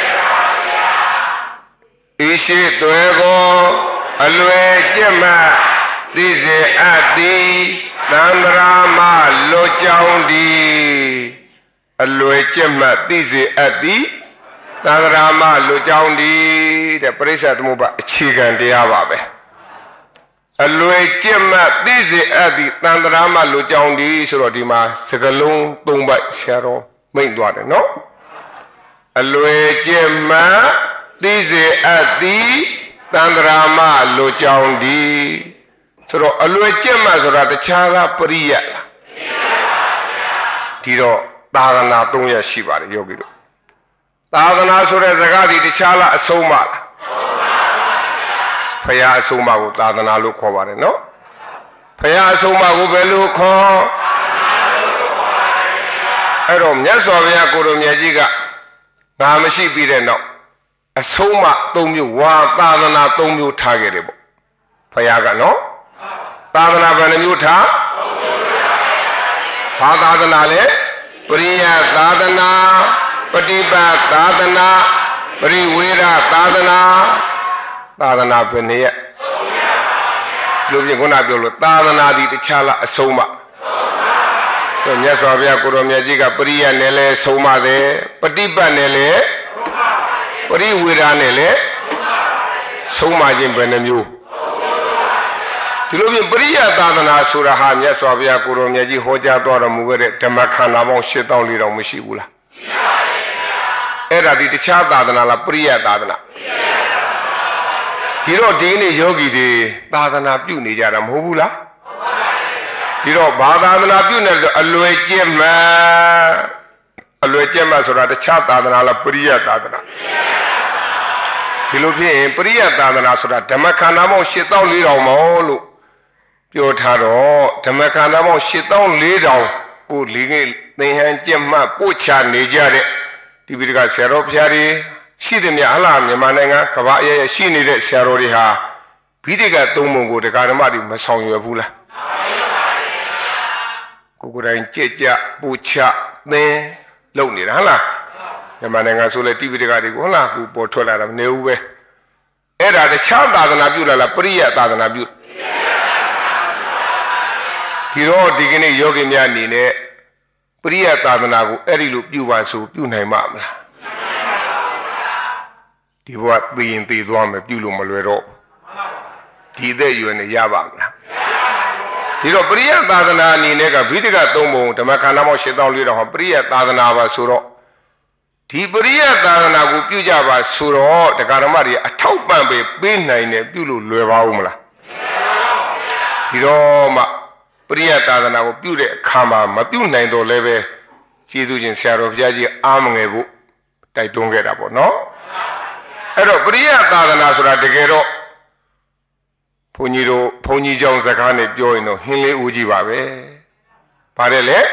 ဤရှိသွဲကိုအလွယ်ကျက်မှသိစေအပ်သည်သံဃာမလွတ်ကြောင်းသည်အလွယ်ကျက်မှသိစေအပ်သည်သံဃာမလွတ်ကြောင်းသည်တဲ့ပရိစ္ဆေသမုပ္ပါအခြေခံတရားပါပဲအလွယ်ကျက်မှသိစေအပ်သည်သံဃာမလွတ်ကြောင်းသည်ဆိုတော့ဒီမှာစကလုံး၃ပိုက်ဆရာတော်မိန့်သွားတယ်နော်အလွယ်ကျက်မှသိစေအပ်သည်သံဃာမလွတ်ကြောင်းသည်ဆိုတော့အလွယ်ကျက်မှဆိုတာတခြားကပရိယတ်လားဒီတော့သာသနာ၃ရပ်ရှိပါတယ်ယောဂီတို့သာသနာဆိုတဲ့စကားဒီတခြားလားအဆုံးမလားဖရာအဆုံးမကိုသာသနာလို့ခေါ်ပါတယ်နော်ဖရာအဆုံးမကိုဘယ်လိုခေါ်အဲ့တော့မြတ်စွာဘုရားကိုယ်တော်မြတ်ကြီးကငါမရှိပြီးတဲ့နောက်အဆုံးမ၃မျိုးဝါသာသနာ၃မျိုးထားခဲ့တယ်ပေါ့ဖရာကနော်သာသနာဘယ်နှမျိုးထားဘာသာသနာလဲပရိယသာသနာပฏิပတ်သာသနာပရိဝေရသာသနာသာသနာဘယ်နှရက်လူပြခုနပြောလို့သာသနာဒီတခြားလားအဆုံးမဆုံးမမြတ်စွာဘုရားကိုတော်မြတ်ကြီးကပရိယနဲ့လဲဆုံးမတယ်ပฏิပတ်နဲ့လဲပရိဝေရနဲ့လဲဆုံးမခြင်းဘယ်နှမျိုးဒီလိုပြင်ပရိယသာသနာဆိုတာဟာမြတ်စွာဘုရားကိုတော်မြတ်ကြီးဟောကြားတော်မူခဲ့တဲ့ဓမ္မခန္ဓာပေါင်း၈သောင်း၄ထောင်မရှိဘူးလားရှိပါတယ်ဗျာအဲ့ဒါဒီတခြားသာသနာလားပရိယသာသနာဒီတော့ဒီနေ့ယောဂီတွေသာသနာပြုနေကြတာမဟုတ်ဘူးလားဟုတ်ပါတယ်ဗျာဒီတော့ဘာသာသနာပြုနေလဲအလွယ်ကျက်မှအလွယ်ကျက်မှဆိုတာတခြားသာသနာလားပရိယသာသနာဒီလိုဖြစ်ရင်ပရိယသာသနာဆိုတာဓမ္မခန္ဓာပေါင်း၈သောင်း၄ထောင်မောလို့ပြောထားတော့ဓမ္မခန္ဓာပေါင်း၈သောင်း၄ထောင်ကိုလေးငယ်သင်္ဟန်ကျက်မှပို့ချနေကြတဲ့ဒီပိဋကဆရာတော်ဘုရားတွေရှိတယ်များဟလားမြန်မာနိုင်ငံကမ္ဘာအရဲ့ရှိနေတဲ့ဆရာတော်တွေဟာဘိဓိကသုံးပုံကိုတရားဓမ္မတွေမဆောင်ရွက်ဘူးလားကိုကိုယ်တိုင်ကြက်ကြပို့ချသင်လုပ်နေတာဟလားမြန်မာနိုင်ငံဆိုလဲတိပိဋကတွေကိုဟုတ်လားကိုပေါ်ထွက်လာတာမနေဘူးပဲအဲ့ဒါတခြားသာသနာပြုလာလားပရိယသာသနာပြုဒီတော့ဒီကနေ့ယောဂီများအနေနဲ့ပရိယသာသနာကိုအဲ့ဒီလိုပြုပါဆိုပြုနိုင်မှာမလားဒီဘဝသိရင်သိသွားမယ်ပြုလို့မလွယ်တော့ဒီအသက်ရွယ်နေရပါမလားဒီတော့ပရိယသာသနာအနေနဲ့ကဗိဓိကသုံးပုံဓမ္မခန္ဓာပေါင်း၈သောင်း၄ထောင်ဟောပရိယသာသနာပါဆိုတော့ဒီပရိယသာသနာကိုပြုကြပါဆိုတော့တရားဓမ္မတွေအထောက်ပံ့ပဲပေးနိုင်တယ်ပြုလို့လွယ်ပါဦးမလားဒီတော့မှပရိယသာသနာကိုပြုတဲ့အခါမှာမပြုနိုင်တော့လည်းပဲကျေးဇူးရှင်ဆရာတော်ဘုရားကြီးအားမငယ်ဖို့တိုက်တွန်းခဲ့တာပေါ့နော်အဲ့တော့ပရိယသာသနာဆိုတာတကယ်တော့ဘုန်းကြီးတို့ဘုန်းကြီးကျောင်းစကားနဲ့ပြောရင်တော့ဟင်းလေးဦးကြီးပါပဲပါတယ်လေ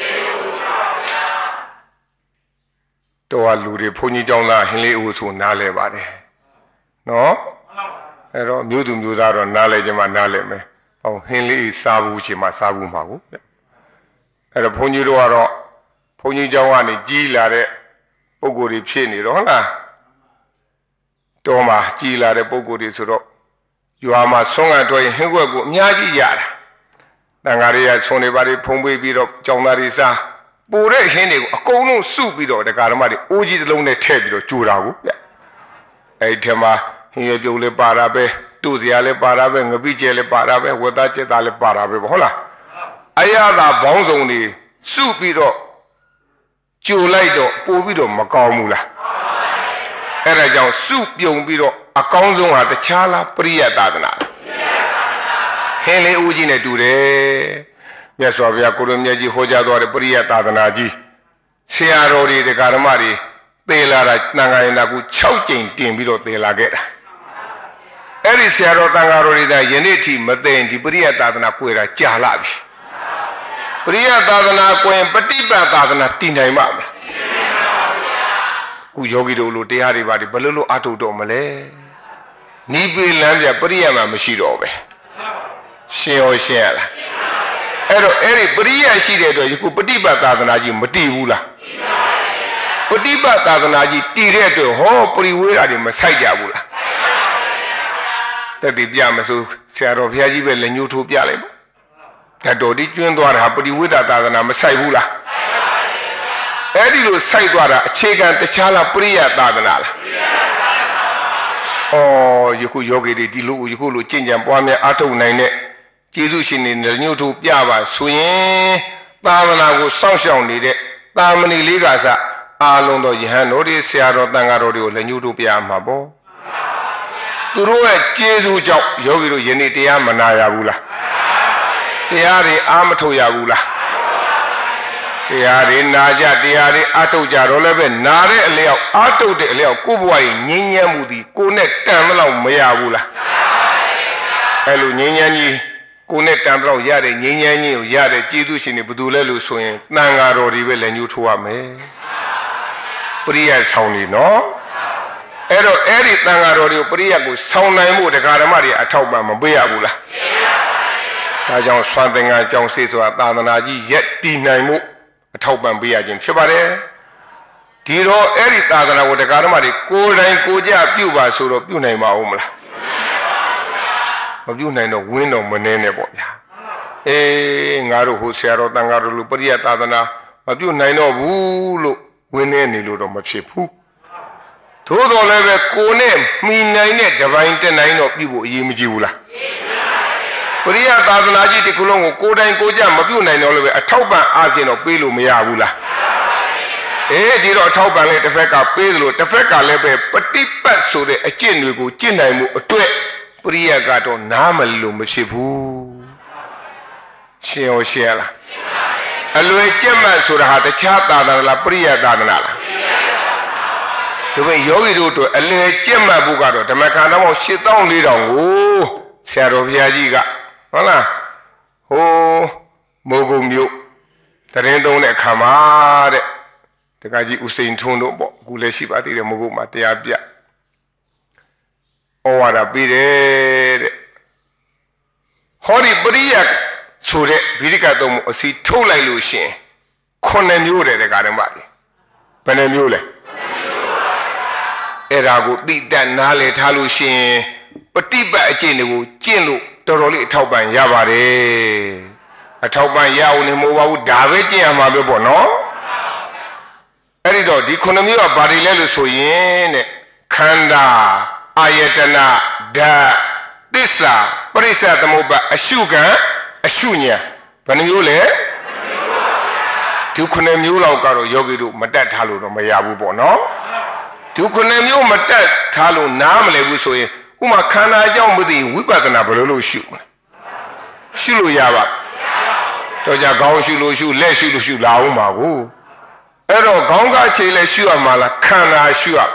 တော်လူတွေဘုန်းကြီးကျောင်းသားဟင်းလေးဦးဆိုနားလဲပါတယ်နော်အဲ့တော့မြို့သူမြို့သားတော့နားလဲကြမှာနားလဲမယ်ဟောဟင်းလေးစားဘူးချိန်မှာစားဘူးမှာကိုအဲ့တော့ဘုန်းကြီးတို့ကတော့ဘုန်းကြီးကျောင်းကနေကြီးလာတဲ့ပုဂ္ဂိုလ်တွေဖြစ်နေတော့ဟုတ်လားတော်မှာကြီးလာတဲ့ပုဂ္ဂိုလ်တွေဆိုတော့ရွာမှာဆွမ်းကတော့ဟင်းွက်ကိုအများကြီးရတာတန်ဃာတွေကဆွန်တွေပါတွေဖုံးပေးပြီးတော့ကျောင်းသားတွေစားပူတဲ့ဟင်းတွေကိုအကုန်လုံးစုပြီးတော့တရားဓမ္မတွေအိုးကြီးတစ်လုံးနဲ့ထည့်ပြီးတော့ကြိုတာကိုဗျအဲ့ဒီထဲမှာဟင်းရပြုတ်လေးပါတာပဲတူစရာလည်းပါတာပဲငပိကျဲလည်းပါတာပဲဝတ်သားကျက်သားလည်းပါတာပဲဟုတ်လားအရသာဘောင်းစုံတွေစုပြီးတော့ကြိုလိုက်တော့ပို့ပြီးတော့မကောင်းဘူးလားအဲ့ဒါကြောင့်စုပြုံပြီးတော့အကောင်းဆုံးဟာတခြားလားပရိယတ်သာသနာဟင်းလေးဦးကြီးနဲ့တူတယ်မြတ်စွာဘုရားကိုရမြတ်ကြီးဟောကြားသွားတဲ့ပရိယတ်သာသနာကြီးဆရာတော်တွေတရားဓမ္မတွေသေလာတာတန်ခါရင်သာကူ၆ကြိမ်တင်ပြီးတော့သေလာခဲ့တာအဲ့ဒီဆရာတော်တန်ခါတော်တွေကယနေ့အထိမသိရင်ဒီပရိယတ်သာသနာကိုယ်တာကြာလာပြီပရိယတ်သာသနာကိုယ်ပฏิပတ်သာသနာတည်နိုင်မှာမလားခုယောဂီတို့လိုတရားတွေပါဒီဘယ်လိုလိုအထုတော့မလဲနိဗ္ဗာန်လမ်းပြပရိယတ်မှာမရှိတော့ပဲရှင်းရောရှင်းရလားအဲ့တော့အဲ့ဒီပရိယတ်ရှိတဲ့အတွက်ယခုပฏิပတ်သာသနာကြီးမတည်ဘူးလားပฏิပတ်သာသနာကြီးတည်တဲ့အတွက်ဟောပရိဝေးတာတွေမဆိုင်ကြဘူးလားတက်တည်ပြမစိုးဆရာတော်ဘုရားကြီးပဲလက်ညှိုးထိုးပြလိုက်ပါတတော်ဒီကျွန်းသွားတာပရိဝေးတာသာသနာမဆိုင်ဘူးလားအဲ့ဒီလိုစိုက်သွားတာအခြေခံတခြားလားပရိယတ်သာသနာလားအော်ယခုယောဂီတွေဒီလိုယခုလိုကျင့်ကြံပွားများအားထုတ်နိုင်တဲ့ကျေးဇူးရှင်တွေညှို့ထုတ်ပြပါဆိုရင်သာသနာကိုစောင့်ရှောက်နေတဲ့တာမဏိလေးကစားအားလုံးသောယဟန်တို့တွေဆရာတော်တန်ဃာတော်တွေကိုလည်းညှို့ထုတ်ပြမှာပေါ့သူတို့ရဲ့ကျေးဇူးကြောင့်ယောဂီတို့ယနေ့တရားမနာရဘူးလားတရားတွေအားမထုတ်ရဘူးလားတရားတွေနာကြတရားတွေအထုတ်ကြတော့လည်းပဲနာတဲ့အလျောက်အထုတ်တဲ့အလျောက်ကိုယ့်ဘဝကြီးငြိမ်းချမ်းမှုဒီကိုယ်နဲ့တန်မလို့မရဘူးလားအဲ့လိုငြိမ်းချမ်းကြီးကိုယ်နဲ့တန်တော့ရတဲ့ငြိမ်းချမ်းကြီးကိုရတဲ့ကျေးဇူးရှင်တွေဘယ်သူလဲလို့ဆိုရင်တန်ဃာတော်တွေပဲလည်းညှို့ထိုးရမယ်ပရိယတ်ဆောင်နေနော်အဲ့တော့အဲ့ဒီတန်ဃာတော်တွေကိုပရိယတ်ကိုဆောင်နိုင်မှုတရားဓမ္မတွေအထောက်ပံ့မပေးရဘူးလားဒါကြောင့်ဆွမ်းသင်္ကန်းကြောင့်စေဆိုတာသာသနာကြီးရက်တည်နိုင်မှုအထောက်ပံ့ပေးရခြင်းဖြစ်ပါတယ်ဒီတော့အဲ့ဒီသာသနာကိုတရားဓမ္မတွေကိုယ်တိုင်ကိုယ်ကြပြုပါဆိုတော့ပြုနိုင်ပါဦးမလားမပြုနိုင်တော့ဝင်းတော့မနေနဲ့ပေါ့ဗျာအေးငါတို့ဟိုဆရာတော်တန်ဃာတော်လူပရိယတ်သာသနာမပြုနိုင်တော့ဘူးလို့ဝင်းနေနေလို့တော့မဖြစ်ဘူးသို့တော်လည်းပဲကိုယ်နဲ့မှီနိုင်တဲ့တပိုင်းတက်နိုင်တော့ပြုဖို့အရေးမကြီးဘူးလားပရိယတ်သာသနာကြီးဒီခုလုံးကိုကိုယ်တိုင်ကိုယ်ကြမပြုနိုင်တော့လည်းပဲအထောက်ပံ့အားဖြင့်တော့ပေးလို့မရဘူးလားအေးဒီတော့အထောက်ပံ့လေးတစ်ဖက်ကပေးသလိုတစ်ဖက်ကလည်းပဲပฏิပတ်ဆိုတဲ့အကျင့်တွေကိုကျင့်နိုင်မှုအတွက်ပရိယတ်ကတော့နားမလီလို့မဖြစ်ဘူးရှင်းရောရှင်းလားအလွယ်ကျင့်မှတ်ဆိုတာဟာတခြားသာသနာလားပရိယတ်သာသနာလားဒီဘက်ယောဂီတို့တို့အလွယ်ကျင့်မှတ်ဖို့ကတော့ဓမ္မခန္ဓာပေါင်းရှစ်သောင်းလေးထောင်ကိုဆရာတော်ဘုရားကြီးကဟုတ်လားဟိုမိုးကုံမြို့တရင်သုံးတဲ့အခါမှာတဲ့တက္ကကြီးဦးစိန်ထွန်းတို့ပေါ့အခုလည်းရှိပါသေးတယ်မိုးကုံမှာတရားပြဩဝါဒပေးတယ်တဲ့ဟောဒီပရိယတ်ဆိုတဲ့ဗိဓိကသုံးမှုအစီထုတ်လိုက်လို့ရှင်ခုနှစ်မျိုးတဲ့တရားဓမ္မတွေဘယ်နှမျိုးလဲအဲ့ဒါကိုသိတတ်နားလည်ထားလို့ရှင်ပฏิပတ်အကျင့်တွေကိုကျင့်လို့တော်တော်လေးအထောက်ပံ့ရပါတယ်အထောက်ပံ့ရအောင်နေမဟုတ်ပါဘူးဒါပဲကျင့်ရမှာပဲပေါ့နော်အဲ့ဒီတော့ဒီခုနှစ်မျိုးကဘာတွေလဲလို့ဆိုရင်တဲ့ခန္ဓာအာယတနာဓာတ်သစ္စာပရိစ္ဆသမုပ္ပါအရှုခံအရှုဉာဏ်ဘယ်နှမျိုးလဲဒီခုနှစ်မျိုးလောက်ကတော့ယောဂီတို့မတတ်ထားလို့တော့မရဘူးပေါ့နော်ဒီခုနှစ်မျိုးမတတ်ထားလို့နားမလည်ဘူးဆိုရင်ဥမာခန္ဓာအကြောင်းမသိဝိပဿနာဘယ်လိုလုပ်ရှုမလဲရှုလို့ရပါတော့ကြခေါင်းရှုလို့ရှုလက်ရှုလို့ရှုလာအောင်ပါကိုအဲ့တော့ခေါင်းကခြေလဲရှုရမှာလားခန္ဓာရှုရ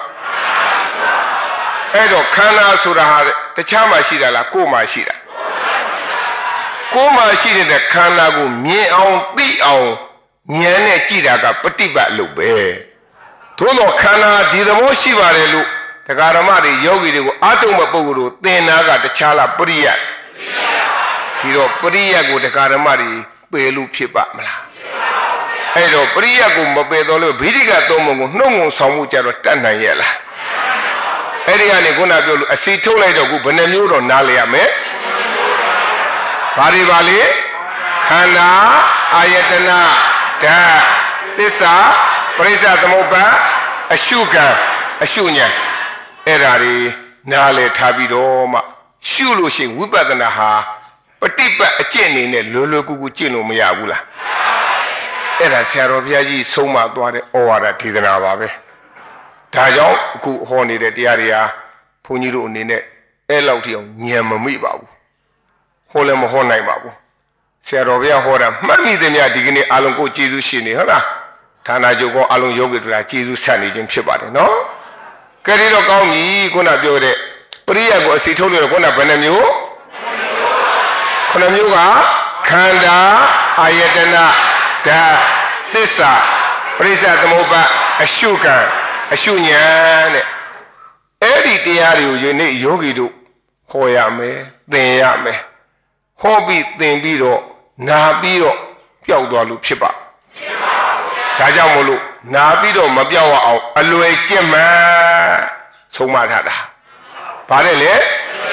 အဲ့တော့ခန္ဓာဆိုတာဟာတခြားမှရှိတာလားကိုယ်မှရှိတာကိုယ်မှရှိတဲ့ခန္ဓာကိုမြင်အောင်သိအောင်ဉာဏ်နဲ့ကြည့်တာကပฏิပတ်လို့ပဲသို့တော့ခန္ဓာဒီသဘောရှိပါတယ်လို့တရားဓမ္မတွေယောဂီတွေကိုအာတုံမဲ့ပုဂ္ဂိုလ်တို့သင်နာကတခြားလားပရိယတ်ဒီတော့ပရိယတ်ကိုတရားဓမ္မတွေပယ်လို့ဖြစ်ပါမလားအဲ့တော့ပရိယတ်ကိုမပယ်တော့လို့ဗိဓိကသုံးပုံကိုနှုတ်ငုံဆောင်မှုကြတော့တတ်နိုင်ရဲ့လားအဲ့ဒီကနေခုနပြောလို့အစီထုတ်လိုက်တော့ခုဘယ်နှမျိုးတော့နားလည်ရမယ်ဘာတွေပါလဲခန္ဓာအာယတနာဓာတ်သစ္စာပရိစ္ဆသမုပ္ပါအရှုခံအရှုဉာဏ်အဲ့ဓာတွေနားလည်ထားပြီးတော့မှရှုလို့ရှိရင်ဝိပဿနာဟာပฏิပတ်အကျင့်အနေနဲ့လွယ်လွယ်ကူကူကျင့်လို့မရဘူးလားအဲ့ဒါဆရာတော်ဘုရားကြီးဆုံးမသွားတဲ့ဩဝါဒဒေသနာပါပဲဒါကြောင့်အခုဟောနေတဲ့တရားတွေဟာဘုန်းကြီးတို့အနေနဲ့အဲ့လောက်ထိအောင်ဉာဏ်မမိပါဘူးဟောလည်းမဟောနိုင်ပါဘူးဆရာတော်ဘုရားဟောတာမှတ်မိသမျှဒီကနေ့အလုံးကိုကျေးဇူးရှင်နေဟုတ်လားဌာနချုပ်ကအလုံးယောဂီတို့လားကျေးဇူးဆက်နေခြင်းဖြစ်ပါတယ်နော်ကဲဒီတော့ကောင်းပြီခုနပြောတဲ့ပရိယတ်ကိုအစီထုတ်လို့ခုနဘယ်နှမျိုးခုနမျိုးကခန္ဓာအာယတနာဓာတ်သစ္စာပရိစ္ဆသမုပ္ပါအရှုခံအရှုဉာဏ်တဲ့အဲ့ဒီတရားတွေကိုယနေ့ယောဂီတို့ဟောရမယ်သင်ရမယ်ဟောပြီးသင်ပြီးတော့နာပြီးတော့ပျောက်သွားလို့ဖြစ်ပါဒါကြောင့်မို့လို့နာပြီးတော့မပြောက်အောင်အလွယ်ကျင့်မှဆုံးမထားတာဗါတယ်လေ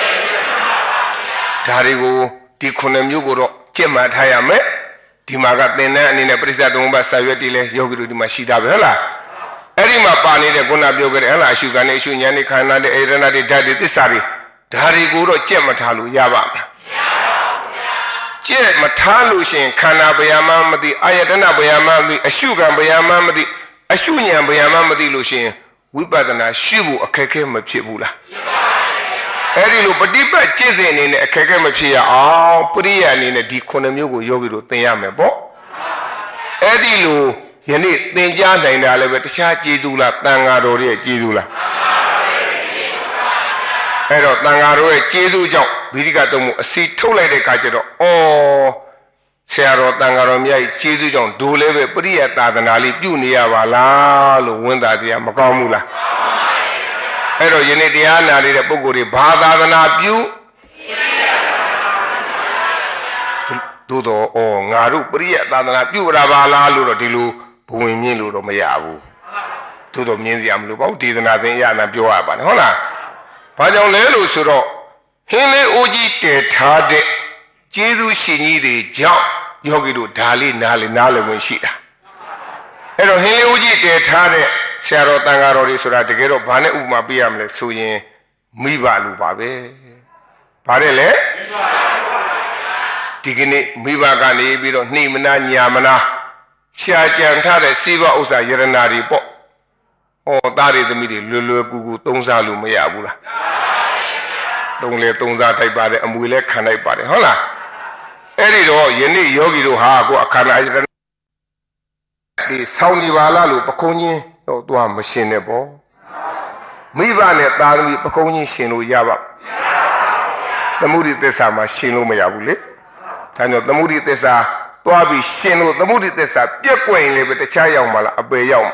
ဒါတွေကိုဒီခုနှစ်မျိုးကိုတော့ကျင့်မှထားရမယ်ဒီမှာကသင်တဲ့အနေနဲ့ပရိစ္ဆေသမုပ္ပါစာရွက်တည်းလဲယောဂီတို့ဒီမှာရှိတာပဲဟုတ်လားအဲ့ဒီမှာပါနေတဲ့ခုနပြောခဲ့တဲ့ဟဲ့လားအရှုခံနဲ့အရှုဉာဏ်နဲ့ခန္ဓာနဲ့အေရဏတွေဓာတ်တွေသစ္စာတွေဒါတွေကိုတော့ကျင့်မထားလို့ရပါမလားကျင့်မထားလို့ရှိရင်ခန္ဓာဘယမမသိအာယတနာဘယမမသိအရှုခံဘယမမသိအရှုဉာဏ်ဘယမမသိလို့ရှိရင်ဝိပဿနာရှုဖို့အခက်အခဲမဖြစ်ဘူးလားအဲ့ဒီလိုပฏิပတ်ကျင့်စဉ်အနေနဲ့အခက်အခဲမဖြစ်ရအောင်ပရိယအနေနဲ့ဒီခုနှစ်မျိုးကိုယောဂီတို့သင်ရမယ်ပေါ့အဲ့ဒီလိုယနေ့သင်ကြားနိုင်တာလည်းပဲတခြားကျေးဇူးလားတန်ဃာတော်ရဲ့ကျေးဇူးလားအဲ့တော့တန်ဃာတော်ရဲ့ကျေးဇူးကြောင့်ဗိဓိကသုံးမှုအစီထုတ်လိုက်တဲ့အခါကျတော့ဩဆရာတော်တန်ဃာတော်မြတ်ကြီးကျေးဇူးကြောင့်ဒိုလည်းပဲပရိယသာသနာလေးပြုနေရပါလားလို့ဝန်တာတရားမကောင်းဘူးလားအဲ့တော့ယနေ့တရားနာနေတဲ့ပုဂ္ဂိုလ်တွေဘာသာသနာပြုသို့တော့ဩငါတို့ပရိယသာသနာပြုရပါလားလို့တော့ဒီလိုဘဝင်မြင့်လို့တော့မရဘူးသို့တော့မြင်စရာမလိုပါဘူးဒေသနာသင်ရတာပြောရပါနဲ့ဟုတ်လားဘာကြောင့်လဲလို့ဆိုတော့ဟင်းလေးအိုးကြီးတည်ထားတဲ့ကျေးဇူးရှင်ကြီးတွေကြောင့်ယောဂီတို့ဒါလေးနားလေးနားလည်းဝင်ရှိတာအဲ့တော့ဟင်းလေးအိုးကြီးတည်ထားတဲ့ဆရာတော်တန်ဃာတော်တွေဆိုတာတကယ်တော့ဘာနဲ့ဥပမာပေးရမလဲဆိုရင်မိဘလူပါပဲဘာတဲ့လဲဒီကနေ့မိဘကနေပြီးတော့နှိမနာညာမနာရှာကြံထားတဲ့စီးပွားဥစ္စာယရနာတွေပေါ့ဟောသားတွေသမီးတွေလွယ်လွယ်ကူကူသုံးစားလို့မရဘူးလားသုံးလေသုံးစားတိုက်ပါတယ်အမွေလည်းခံလိုက်ပါတယ်ဟုတ်လားအဲ့ဒီတော့ယနေ့ယောဂီတို့ဟာကိုအခန္ဓာယတနာဒီဆောင်းဒီပါလားလို့ပခုံးချင်းတော့သွားမရှင်နဲ့ပေါ့မိဘနဲ့သားသမီးပခုံးချင်းရှင်လို့ရပါသမုဒိသစ္စာမှာရှင်လို့မရဘူးလေဒါကြောင့်သမုဒိသစ္စာသွားပြီးရှင်လို့သမုဒိသစ္စာပြက်ကွက်ရင်လည်းပဲတခြားရောက်မှာလားအပယ်ရောက်မှာ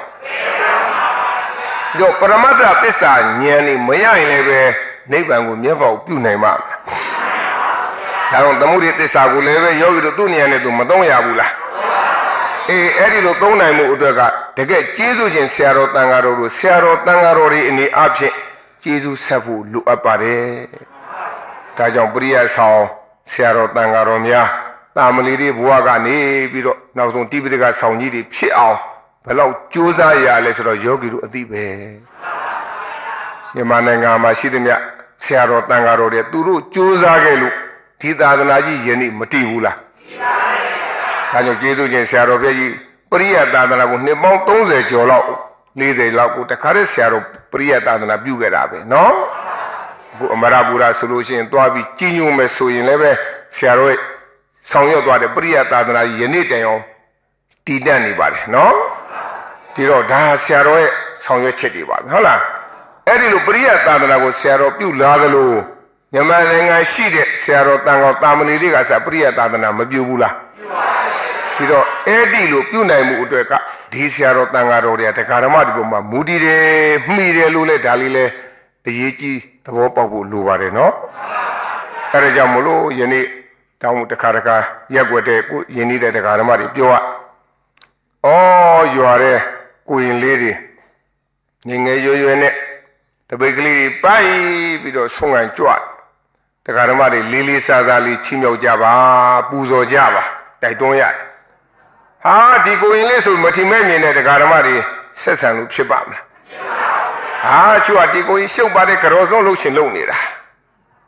တော့ပရမတ္ထသစ္စာဉာဏ်นี่မရရင်လည်းပဲနိဗ္ဗာန်ကိုမျက်ပေါက်ပြုနိုင်မှာဒါကြောင့်သမုဒိသစ္စာကိုလည်းပဲယောဂီတို့သူ့ဉာဏ်နဲ့သူမသုံးရဘူးလားအေးအဲ့ဒီလိုသုံးနိုင်မှုအတွက်ကတကယ်ကျေးဇူးရှင်ဆရာတော်တန်ဃာတော်တို့ဆရာတော်တန်ဃာတော်တွေအနေအချင်းကျေးဇူးဆက်ဖို့လိုအပ်ပါတယ်ဒါကြောင့်ပရိယဆောင်ဆရာတော်တန်ဃာတော်များတာမလီတွေဘဝကနေပြီးတော့နောက်ဆုံးတိပိဋကဆောင်ကြီးတွေဖြစ်အောင်ဘယ်လောက်ကြိုးစားရလဲဆိုတော့ယောဂီတို့အသိပဲမြန်မာနိုင်ငံမှာရှိသမျှဆရာတော်တန်ဃာတော်တွေသူတို့ကြိုးစားခဲ့လို့ဒီသာသနာကြီးယနေ့မတည်ဘူးလားဒါကြောင့်ကျေးဇူးရှင်ဆရာတော်ပြည့်ကြီးပရိယသာသနာကိုနှစ်ပေါင်းသုံးဆယ်ကျော်လောက်လေးဆယ်လောက်ကိုတခါတည်းဆရာတော်ပရိယသာသနာပြုခဲ့တာပဲနော်အခုအမရပူရာဆိုလို့ရှိရင်သွားပြီးကြီးညိုမယ်ဆိုရင်လည်းပဲဆရာတော်ရဲ့ဆောင်ရွက်သွားတဲ့ပရိယသာသနာကြီးယနေ့တိုင်အောင်တည်တတ်နေပါတယ်နော်ဒီတော့ဒါဆရာတော်ရဲ့ဆောင်ရွက်ချက်တွေပါပဲဟုတ်လားအဲ့ဒီလိုပရိယသာသနာကိုဆရာတော်ပြုလာသလိုမြန်မာနိုင်ငံရှိတဲ့ဆရာတော်တန်ခေါ်တာမဏေတွေကဆရာပရိယသာသနာမပြုဘူးလားပြုပါဘူးဒီတော့အဲ့ဒီလိုပြုနိုင်မှုအတွက်ကဒီဆရာတော်တန်ဃာတော်တွေကတရားဓမ္မဒီပုံမှာမူတည်တယ်မှီတယ်လို့လဲဒါလေးလဲအရေးကြီးသဘောပေါက်ဖို့လိုပါတယ်နော်အဲ့ဒါကြောင့်မလို့ယနေ့တောင်းတခါတခါရက်ွက်တဲ့ကိုယင်းနေတဲ့တရားဓမ္မတွေပြောရဩရွာတဲ့ကိုရင်လေးတွေငငယ်ရွယ်ရွယ်နဲ့တပိတ်ကလေးပိုက်ပြီးတော့ဆုံးကန်ကြွတရားဓမ္မတွေလေးလေးစားစားလေးချီးမြှောက်ကြပါပူဇော်ကြပါတိုက်တွန်းရတယ်ဟာဒီကိုရင်လေးဆိုမထီမဲ့မြင်တဲ့တရားဓမ္မတွေဆက်ဆံလို့ဖြစ်ပါမလားဟာချွတ်ဒီကိုရင်ရှုပ်ပါတဲ့ကြော်စုံလှုပ်ရှင်လှုပ်နေတာ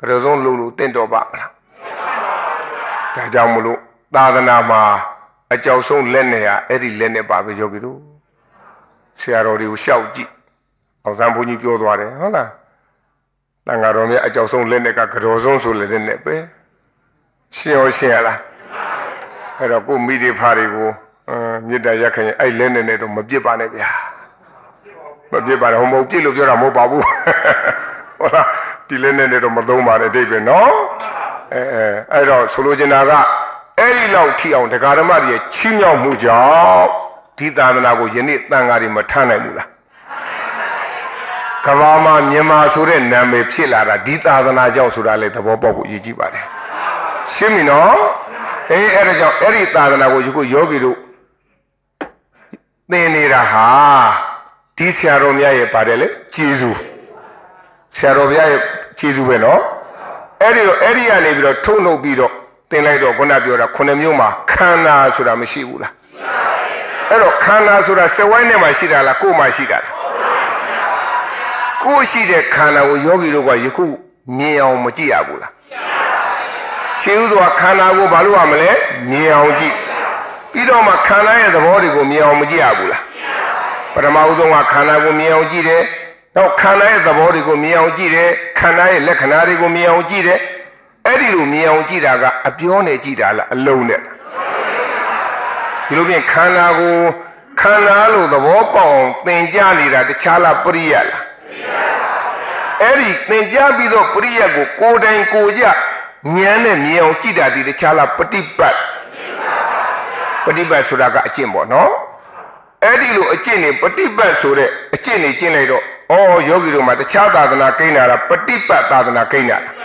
ကရဆုံးလို့လို့တင့်တော်ပါမလားဒါကြောင့်မလို့သာသနာမှာအကြောက်ဆုံးလက်နဲ့ဟာအဲ့ဒီလက်နဲ့ပါပဲယောဂီတို့ဆရာတော်တွေကိုရှောက်ကြည့်အောင်စံဘုန်းကြီးပြောသွားတယ်ဟုတ်လားတန်ဃာတော်များအကြောက်ဆုံးလက်နဲ့ကကတော်ဆုံးဆိုလက်နဲ့ပဲရှင်းရောရှင်းရလားအဲ့တော့ကိုမိတွေဖာတွေကိုမေတ္တာရက်ခင်အဲ့လက်နဲ့တော့မပြစ်ပါနဲ့ဗျာမပြစ်ပါနဲ့ဟိုမဟုတ်ပြစ်လို့ပြောတာမဟုတ်ပါဘူးဟုတ်လားဒီလက်နဲ့တော့မသုံးပါနဲ့အိဗယ်နော်အဲအဲ့တော့ဆိုလိုချင်တာကအဲ့ဒီလောက်ထိအောင်တရားဓမ္မတွေချီးမြှောက်မှုကြောင့်ဒီသာသနာကိုယနေ့တန်ဃာတွေမထမ်းနိုင်ဘူးလားကမ္ဘာမှာမြန်မာဆိုတဲ့နာမည်ဖြစ်လာတာဒီသာသနာကြောင့်ဆိုတာလေသဘောပေါက်ဖို့ရည်ကြီးပါတယ်ရှင်းပြီနော်အေးအဲ့ဒါကြောင့်အဲ့ဒီသာသနာကိုယခုယောဂီတို့သင်နေတာဟာဒီဆရာတော်များရဲ့ပါတယ်လေကျေးဇူးဆရာတော်များရဲ့ကျေးဇူးပဲနော်အဲ့ဒီတော့အဲ့ဒီကနေပြီးတော့ထုံနှုတ်ပြီးတော့သင်လိုက်တော့ခုနပြောတာခုနှစ်မျိုးမှာခန္ဓာဆိုတာမရှိဘူးလားအဲ့တော့ခန္ဓာဆိုတာစက်ဝိုင်းနဲ့မှရှိတာလားကိုယ်မှရှိတာလားကိုယ်ရှိတဲ့ခန္ဓာကိုယောဂီတို့ကယခုမြင်အောင်မကြည့်ရဘူးလားရှင်းဥစွာခန္ဓာကိုဘာလို့ရမလဲမြင်အောင်ကြည့်ပြီးတော့မှခန္ဓာရဲ့သဘောတွေကိုမြင်အောင်မကြည့်ရဘူးလားပထမဦးဆုံးကခန္ဓာကိုမြင်အောင်ကြည့်တယ်နောက်ခန္ဓာရဲ့သဘောတွေကိုမြင်အောင်ကြည့်တယ်ခန္ဓာရဲ့လက္ခဏာတွေကိုမြင်အောင်ကြည့်တယ်အဲ့ဒီလိုမြင်အောင်ကြည့်တာကအပြောနဲ့ကြည့်တာလားအလုံးနဲ့ဒီလိုပြင်ခန္ဓာကိုခန္ဓာလို့သဘောပေါက်အောင်သင်ကြားနေတာတခြားလားပရိယတ်လားအဲ့ဒီသင်ကြားပြီးတော့ပရိယတ်ကိုကိုယ်တိုင်ကိုယ်ကြဉာဏ်နဲ့မြင်အောင်ကြည့်တာဒီတခြားလားပฏิပတ်ပฏิပတ်ဆိုတာကအကျင့်ပေါ့နော်အဲ့ဒီလိုအကျင့်နေပฏิပတ်ဆိုတဲ့အကျင့်နေကျင့်လိုက်တော့ဩယောဂီတို့မှာတခြားသာသနာကိန်းတာလားပฏิပတ်သာသနာကိန်းတာလား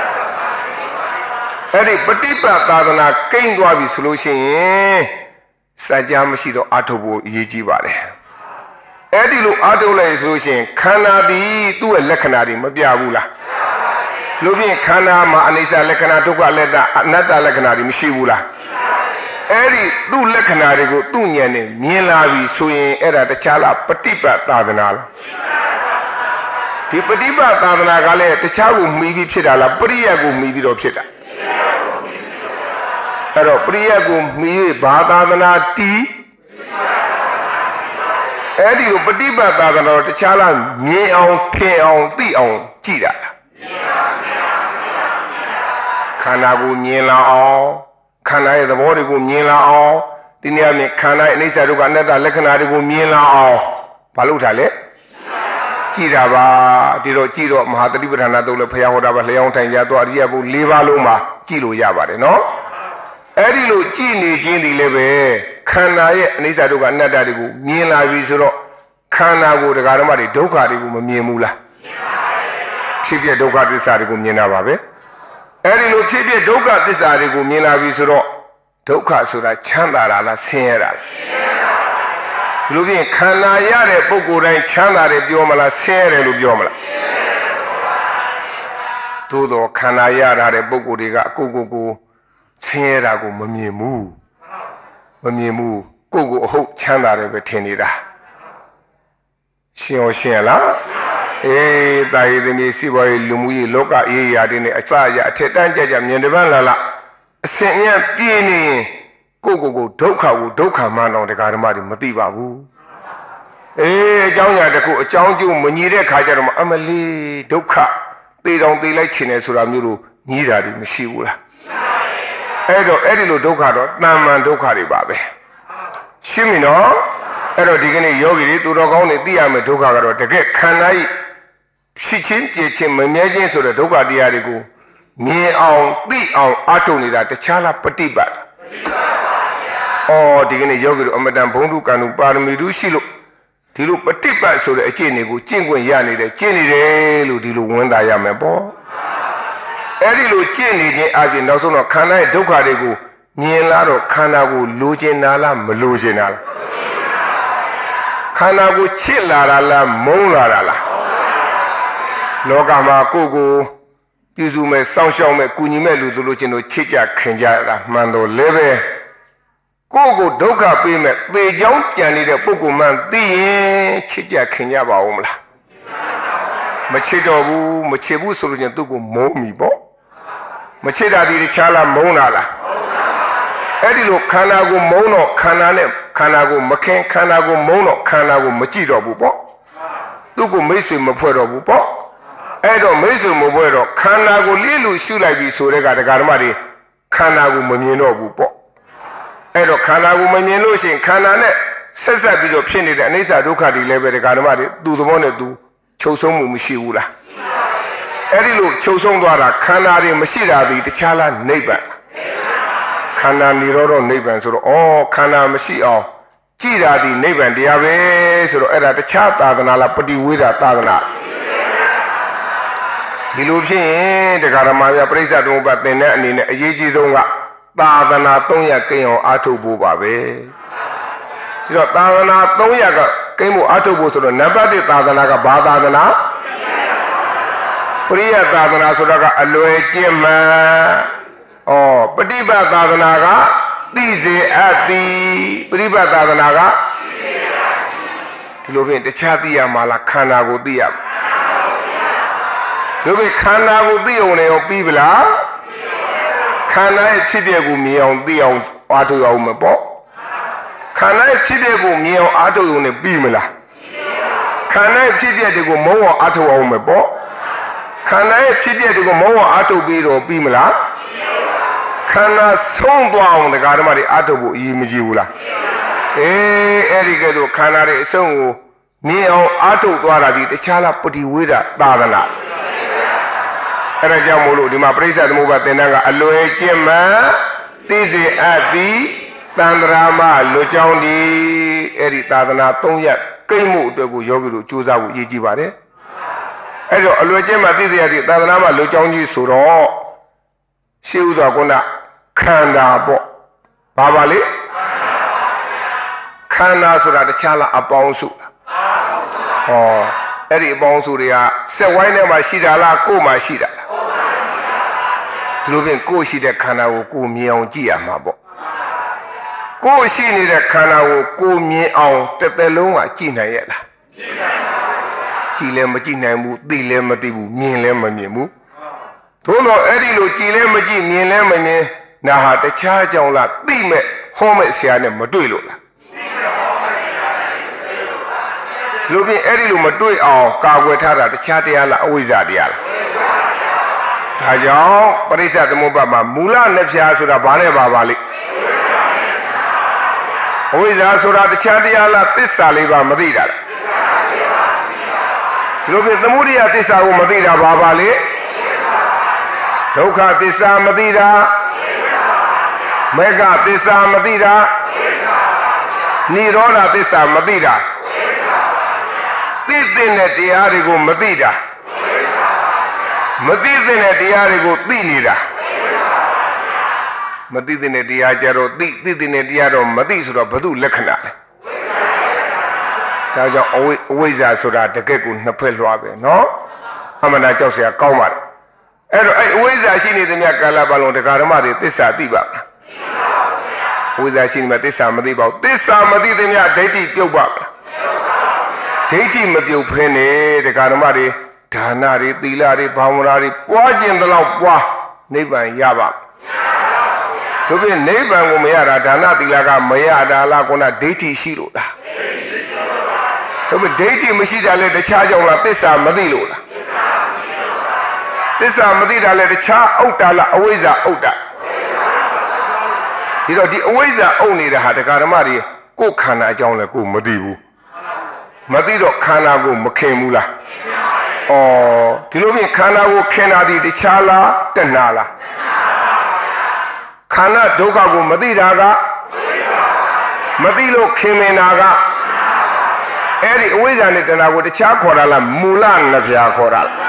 အဲ့ဒီပฏิပတ်သာသနာကိန်းသွားပြီဆိုလို့ရှိရင်စัจ जा မရှိတော့အာထုတ်ဖို့အရေးကြီးပါတယ်အဲ့ဒီလိုအာထုတ်လိုက်ဆိုလို့ရှိရင်ခန္ဓာသည်သူ့ရဲ့လက္ခဏာတွေမပြဘူးလားလို့ပြင်ခန္ဓာမှာအနိစ္စလက္ခဏာဒုက္ခလက္ခဏာအနတ္တလက္ခဏာတွေမရှိဘူးလားအဲ့ဒီသူ့လက္ခဏာတွေကိုသူ့ဉာဏ်နဲ့မြင်လာပြီဆိုရင်အဲ့ဒါတခြားလားပฏิပတ်သာသနာလားဒီပฏิပတ်သာသနာကလည်းတခြားကိုမှီပြီးဖြစ်တာလားပရိယတ်ကိုမှီပြီးတော့ဖြစ်တာအဲ့တော့ပရိယတ်ကိုမှီ၍ဘာသာသနာတီးအဲ့ဒီကိုပฏิပတ်သာသနာတော့တခြားလားမြင်အောင်ထင်အောင်သိအောင်ကြည့်တာလားခန္ဓာကိုမြင်လာအောင်ခန္ဓာရဲ့သဘောတွေကိုမြင်လာအောင်ဒီနေ့အမြင်ခန္ဓာရဲ့အနိစ္စဒုက္ခအနတ္တလက္ခဏာတွေကိုမြင်လာအောင်ဘာလို့ထားလဲကြည်တာပါဒီတော့ကြည်တော့မဟာတတိပဋ္ဌာနာသုံးလို့ဖျားဟောတာပါလျောင်းထိုင်ကြတော့အရိယဘု၄ပါးလုံးမှာကြည်လို့ရပါတယ်နော်အဲ့ဒီလိုကြည်နေခြင်းဒီလည်းပဲခန္ဓာရဲ့အနိစ္စဒုက္ခအနတ္တတွေကိုမြင်လာပြီဆိုတော့ခန္ဓာကိုတရားဓမ္မတွေဒုက္ခတွေကိုမမြင်ဘူးလားဖြစ်ပြဒုက္ခသစ္စာတွေကိုမြင်တာပါပဲအဲ့ဒီလိုဖြစ်ဖြစ်ဒုက္ခသစ္စာတွေကိုမြင်လာပြီဆိုတော့ဒုက္ခဆိုတာချမ်းသာတာလားဆင်းရဲတာလားဒီလိုပြင်ခန္ဓာရတဲ့ပုဂ္ဂိုလ်တိုင်းချမ်းသာတယ်ပြောမလားဆင်းရဲတယ်လို့ပြောမလားသို့တော့ခန္ဓာရတာတဲ့ပုဂ္ဂိုလ်တွေကအကိုကိုကိုဆင်းရဲတာကိုမမြင်ဘူးမမြင်ဘူးကိုကိုအဟုတ်ချမ်းသာတယ်ပဲထင်နေတာရှင်းအောင်ရှင်းလားအေးတာရည်သမီးစီပွားရေးလူမှုရေးလောကရေးရာတွေနဲ့အစအရအထက်တန်းကြကြမြင်တပန်းလာလာအစင်အင်းပြင်းနေရင်ကိုကိုကိုဒုက္ခကိုဒုက္ခမှန်းတော့တရားဓမ္မတွေမသိပါဘူးအေးအကြောင်းအရာတစ်ခုအကြောင်းကျိုးမညီတဲ့ခါကျတော့အမလီဒုက္ခသေတောင်သေလိုက်ချင်တယ်ဆိုတာမျိုးလို့ညီးတာတွေမရှိဘူးလားအဲ့တော့အဲ့ဒီလိုဒုက္ခတော့တဏ္ဍာန်ဒုက္ခတွေပါပဲရှင်းပြီနော်အဲ့တော့ဒီကနေ့ယောဂီတွေသူတော်ကောင်းတွေသိရမယ်ဒုက္ခကတော့တကယ်ခန္ဓာဤဖြစ်ချင်းပြည့်ချင်းမမြဲချင်းဆိုတဲ့ဒုက္ခတရားတွေကိုမြင်အောင်သိအောင်အားထုတ်နေတာတခြားလားပฏิပတ်လားအော်ဒီကနေ့ယောဂီတို့အမတန်ဘုံဓုကံဓုပါရမီဓုရှိလို့ဒီလိုပฏิပတ်ဆိုတဲ့အကျင့်တွေကိုကျင့်ခွင့်ရနေတယ်ကျင့်နေတယ်လို့ဒီလိုဝန်တာရမယ်ပေါ့အဲ့ဒီလိုကျင့်နေခြင်းအပြင်နောက်ဆုံးတော့ခန္ဓာရဲ့ဒုက္ခတွေကိုမြင်လာတော့ခန္ဓာကိုလိုချင်တာလားမလိုချင်တာလားခန္ဓာကိုချစ်လာတာလားမုန်းလာတာလားလောကမှာကိုယ်ကိုပြုစုမဲ့စောင့်ရှောက်မဲ့ကုညီမဲ့လူတို့လိုချင်တို့ချစ်ကြခင်ကြတာမှန်တော့လည်းပဲကိုယ်ကိုဒုက္ခပေးမဲ့သေချောင်းကြံနေတဲ့ပုဂ္ဂိုလ်မှန်သိရင်ချစ်ကြခင်ကြပါဦးမလားမချစ်တော့ဘူးမချစ်ဘူးဆိုလို့ချင်းသူ့ကိုမုန်းပြီပေါ့မချစ်တာဒီတခြားလားမုန်းတာလားအဲ့ဒီလိုခန္ဓာကိုမုန်းတော့ခန္ဓာနဲ့ခန္ဓာကိုမခင်ခန္ဓာကိုမုန်းတော့ခန္ဓာကိုမကြည့်တော့ဘူးပေါ့သူ့ကိုမိတ်ဆွေမဖွဲ့တော့ဘူးပေါ့အဲ့တော့မိတ်ဆွေမဖွဲ့တော့ခန္ဓာကိုလိလူရှုလိုက်ပြီဆိုတဲ့ကဒကာဓမ္မတွေခန္ဓာကိုမမြင်တော့ဘူးပေါ့အဲ့တော့ခန္ဓာကိုမမြင်လို့ရှိရင်ခန္ဓာနဲ့ဆက်ဆက်ပြီးတော့ဖြစ်နေတဲ့အနိစ္စဒုက္ခတွေလည်းပဲဒကာဓမ္မတွေသူ့သဘောနဲ့သူချုပ်ဆုံးမှုမရှိဘူးလားအဲ့ဒီလိုချုပ်ဆုံးသွားတာခန္ဓာတွေမရှိတာဒီတခြားလားနိဗ္ဗာန်ခန္ဓာនិရောဓနိဗ္ဗာန်ဆိုတော့ဩခန္ဓာမရှိအောင်ကြည်တာဒီနိဗ္ဗာန်တရားပဲဆိုတော့အဲ့ဒါတခြားသာသနာလားပฏิဝေဒသာသနာဒီလိုဖြစ်ရင်တရားဓမ္မများပြိဿသမုပ္ပါသင်တဲ့အနေနဲ့အရေးကြီးဆုံးကသာသနာသုံးရပ်ကိန်းအောင်အားထုတ်ဖို့ပါပဲဒီတော့သာသနာသုံးရပ်ကကိန်းဖို့အားထုတ်ဖို့ဆိုတော့နံပါတ်တစ်သာသနာကဘာသာသနာပရိယသာသနာဆိုတာကအလွယ်ကျင့်မှန်ဩပฏิပတ်သာသနာကသိစေအပ်သည်ပฏิပတ်သာသနာကဒီလိုဖြင့်တခြားသိရမှာလားခန္ဓာကိုသိရမှာတို့ပဲခန္ဓာကိုသိအောင်လည်းပြီးပလားခန္ဓာရဲ့ဖြစ်ပျက်ကိုမြင်အောင်သိအောင်အားထုတ်အောင်မပေါ့ခန္ဓာရဲ့ဖြစ်ပျက်ကိုမြင်အောင်အားထုတ်အောင်လည်းပြီးမလားခန္ဓာရဲ့ဖြစ်ပျက်တွေကိုမုန်းအောင်အားထုတ်အောင်မပေါ့ခန္ဓာရဲ့ဖြစ်ပျက်တွေကိုမုန်းအောင်အားထုတ်ပြီးတော့ပြီးမလားခန္ဓာဆုံးသွားအောင်တရားဓမ္မတွေအားထုတ်ဖို့အရေးမကြီးဘူးလားအေးအဲ့ဒီကဲတော့ခန္ဓာတွေအဆုံးကိုမြင်အောင်အားထုတ်သွားတာဒီတခြားလားပฏิဝေဒသာသနာအဲ့ဒါကြောင့်မို့လို့ဒီမှာပရိစ္ဆေသမုပ္ပါသင်္นานကအလွယ်ကျင့်မှန်သိစေအပ်သည်တန္တရာမလွတ်ကြောင်းဒီအဲ့ဒီသာသနာသုံးရပ်ကိန်းမှုအတွက်ကိုယောဂီတို့ကြိုးစားဖို့ရည်ကြည်ပါတယ်အဲ့တော့အလွယ်ကျင့်မှသိစေအပ်သည်သာသနာမလွတ်ကြောင်းကြီးဆိုတော့ရှေးဥစွာကုဏခန္ဓာပေါ့ဘာပါလဲခန္ဓာဆိုတာတခြားလားအပေါင်းစုဟောအဲ့ဒီအပေါင်းစုတွေကစက်ဝိုင်းထဲမှာရှိတာလားကိုယ်မှာရှိတာလားဒီလိုဖြင့်ကိုယ်ရှိတဲ့ခန္ဓာကိုကိုယ်မြင်အောင်ကြည့်ရမှာပေါ့ကိုယ်ရှိနေတဲ့ခန္ဓာကိုကိုယ်မြင်အောင်တစ်သက်လုံးကကြည့်နိုင်ရဲ့လားကြည့်လည်းမကြည့်နိုင်ဘူးသိလည်းမသိဘူးမြင်လည်းမမြင်ဘူးသို့တော့အဲ့ဒီလိုကြည်လဲမကြည်မြင်လဲမမြင်နာဟာတခြားကြောင့်လားသိမဲ့ဟောမဲ့ဆရာနဲ့မတွေ့လို့လားလူပြင်အဲ့ဒီလိုမတွေ့အောင်ကာကွယ်ထားတာတခြားတရားလားအဝိဇ္ဇာတရားလားဒါကြောင့်ပရိစ္ဆေသမုပ္ပါမှာမူလနှစ်ဖြာဆိုတာဘာနဲ့ပါပါလိမ့်အဝိဇ္ဇာဆိုတာတခြားတရားလားသစ္စာလေးပါမသိတာလားလူပြင်သမုဒိယသစ္စာကိုမသိတာဘာပါလိမ့်ဒုက္ခသစ္စာမသိတာမေဃသစ္စာမသိတာနိရောဓသစ္စာမသိတာသိတဲ့တရားတွေကိုမသိတာမသိတဲ့တရားတွေကိုသိနေတာမသိတဲ့တရားကြတော့သိသိတဲ့တရားတော့မသိဆိုတော့ဘု து လက္ခဏာလဲဒါကြောင့်အဝိအဝိဇ္ဇာဆိုတာတကယ့်ကိုနှစ်ဖက်လွှားပဲเนาะအမှန်တရားကြောက်เสียကောင်းပါတယ်အဲ့တော့အဲ့အဝိဇ္ဇာရှိနေတဲ့မြတ်ကာလပတ်လုံးတရားဓမ္မတွေသစ္စာသိပါမလားအဝိဇ္ဇာရှိနေမှာသစ္စာမသိပါဘူးသစ္စာမသိတဲ့မြတ်ဒိဋ္ဌိပြုတ်ပါမလားဒိဋ္ဌိမပြုတ်ဖင်းနေတရားဓမ္မတွေဒါနတွေသီလတွေဘာဝနာတွေပွားခြင်းတလောက်ပွားနိဗ္ဗာန်ရပါတို့ပြင်နိဗ္ဗာန်ကိုမရတာဒါနသီလကမရတာလားကောဒိဋ္ဌိရှိလို့လားတို့ပြင်ဒိဋ္ဌိမရှိတာလဲတခြားကြောင့်လားသစ္စာမသိလို့လားသစ္စာမသိတာလဲတခြားအုတ်တာလားအဝိဇ္ဇာအုတ်တာဒီတော့ဒီအဝိဇ္ဇာအုတ်နေတာဟာတရားဓမ္မတွေကိုယ်ခန္ဓာအကြောင်းလဲကိုယ်မသိဘူးမသိတော့ခန္ဓာကိုမခင်ဘူးလားဩဒီလိုပြင်ခန္ဓာကိုခင်တာဒီတခြားလားတဏှာလားခန္ဓာဒုက္ခကိုမသိတာကမသိလို့ခင်မင်တာကအဲ့ဒီအဝိဇ္ဇာနဲ့တဏှာကိုတခြားခေါ်တာလားမူလနှစ်ဖြာခေါ်တာလား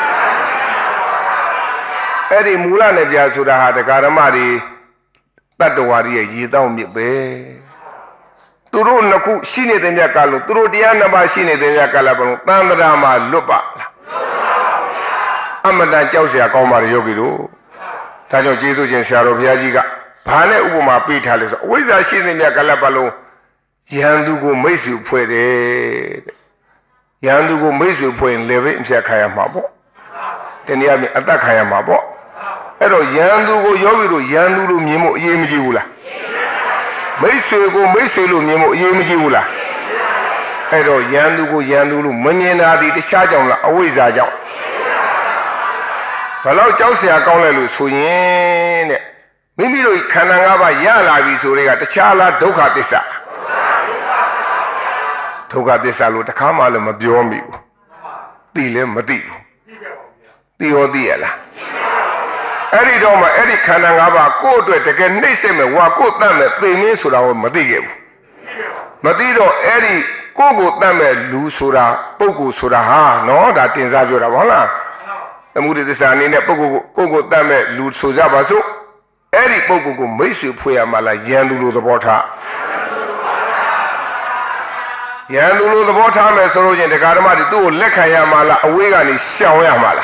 အဲ့ဒီမူလနဲ့ပြဆိုတာဟာတရားဓမ္မတွေတတ္တဝါတွေရဲ့ရေတောင်းမြစ်ပဲသူတို့နှစ်ခုရှိနေတဲ့မြတ်ကလို့သူတို့တရားနှစ်ပါးရှိနေတဲ့မြတ်ကလည်းဘုံတန်ត្រာမှာလွတ်ပါလားအမတန်ကြောက်เสียကောင်းပါတယ်ယောဂီတို့ဒါကြောင့်ကျေးဇူးရှင်ဆရာတော်ဘုရားကြီးကဘာနဲ့ဥပမာပေးထားလဲဆိုအဝိဇ္ဇာရှိနေတဲ့မြတ်ကလည်းဘလုံးယဟန်သူကိုမိတ်ဆွေဖွဲ့တယ်တဲ့ရန်သူကိုမိတ်ဆွေဖွဲ့ရင်လည်းပဲအဖြစ်ခံရမှာပေါ့တနည်းအားဖြင့်အသက်ခံရမှာပေါ့အဲ့တော့ရန်သူကိုယောဂီတို့ရန်သူလို့မြင်ဖို့အရေးမကြီးဘူးလားမိတ်ဆွေကိုမိတ်ဆွေလို့မြင်ဖို့အရေးမကြီးဘူးလားအဲ့တော့ရန်သူကိုရန်သူလို့မမြင်တာဒီတခြားကြောင့်လားအဝိဇ္ဇာကြောင့်ဘယ်တော့ကြောက်เสียကောင်းလဲလို့ဆိုရင်တဲ့မိမိတို့ခန္ဓာ၅ပါးရလာပြီဆိုတွေကတခြားလားဒုက္ခသစ္စာဒုက္ခသစ္စာလို့တခါမှလည်းမပြောမိဘူးသိလည်းမသိဘူးသိရောသိရလားအဲ့ဒီတော့မှအဲ့ဒီခန္ဓာ၅ပါးကိုယ့်အတွက်တကယ်နှိမ့်ဆက်မဲ့ဝါကိုယ်တတ်မဲ့သိမင်းဆိုတာကိုမသိခဲ့ဘူးမသိတော့အဲ့ဒီကိုယ့်ကိုတတ်မဲ့လူဆိုတာပုဂ္ဂိုလ်ဆိုတာဟာနော်ဒါတင်စားပြောတာပေါ့လားသမုဒိသစ္စာအနေနဲ့ပုဂ္ဂိုလ်ကိုကိုယ့်ကိုတတ်မဲ့လူဆိုကြပါစို့အဲ့ဒီပုဂ္ဂိုလ်ကိုမိတ်ဆွေဖွဲ့ရမှာလားယံသူလိုသဘောထားယံသူလိုသဘောထားမယ်ဆိုလို့ချင်းတရားဓမ္မတွေသူ့ကိုလက်ခံရမှာလားအဝေးကနေရှောင်ရမှာလား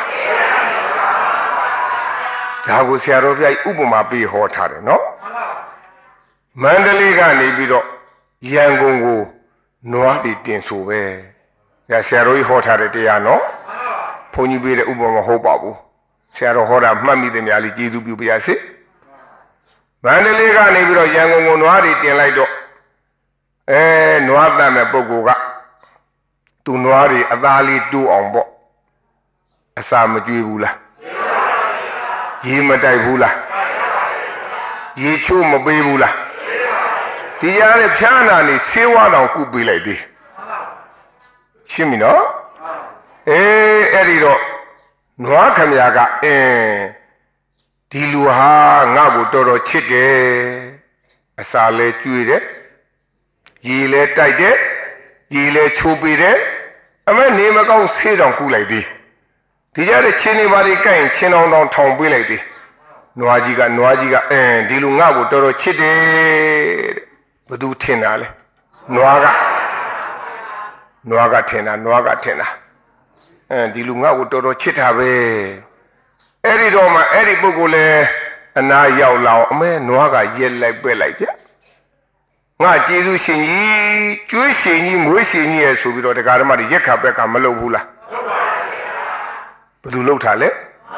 ဒါကိုဆရာတော်ဘုရားဥပမာပေးဟောထားတယ်နော်မန္တလေးကနေပြီးတော့ရန်ကုန်ကိုနွားတွေတင်ဆိုပဲဒါဆရာတော်ကြီးဟောထားတဲ့တရားနော်ဘုန်းကြီးပေးတဲ့ဥပမာမဟုတ်ပါဘူးဆရာတော်ဟောတာမှတ်မိတဲ့များလေးကျေးဇူးပြုပါရစေမန္တလေးကနေပြီးတော့ရန်ကုန်ကိုနွားတွေတင်လိုက်တော့အဲနွားတတ်မဲ့ပုဂ္ဂိုလ်ကသူနွားတွေအသားလေးတိုးအောင်ပေါ့အစာမကျွေးဘူးလားရေမတိုက်ဘူးလားရေချိုးမပေးဘူးလားဒီရတဲ့ဖြားနာနေဆေးဝါးတောင်ကုပေးလိုက်သေးရှင်းပြီနော်အေးအဲ့ဒီတော့နွားခမရကအင်းဒီလူဟာငါ့ကိုတော်တော်ချစ်တယ်အစာလဲကျွေးတယ်ရေလဲတိုက်တယ်ရေလဲချိုးပေးတယ်အမေနေမကောင်းဆေးတောင်ကုလိုက်သေးဒီကြတဲ့ချင်းနေပါလေကိုင်ချင်းအောင်တောင်ထောင်ပေးလိုက်သေးနွားကြီးကနွားကြီးကအင်းဒီလူငါ့ကိုတော်တော်ချစ်တယ်တဲ့ဘယ်သူထင်တာလဲနွားကနွားကထင်တာနွားကထင်တာအဲဒီလူငါ့ကိုတော်တော်ချစ်တာပဲအဲ့ဒီတော့မှအဲ့ဒီပုဂ္ဂိုလ်လဲအနာရောက်လာအောင်အမဲနွားကရက်လိုက်ပဲ့လိုက်ဗျငါကျေးဇူးရှင်ကြီးကျွေးရှင်ကြီးမွေးရှင်ကြီးရဲ့ဆိုပြီးတော့တရားဓမ္မတွေရက်ခါဘက်ကမလုပ်ဘူးလားလုပ်ပါဘူးဘယ်သူလုပ်တာလဲ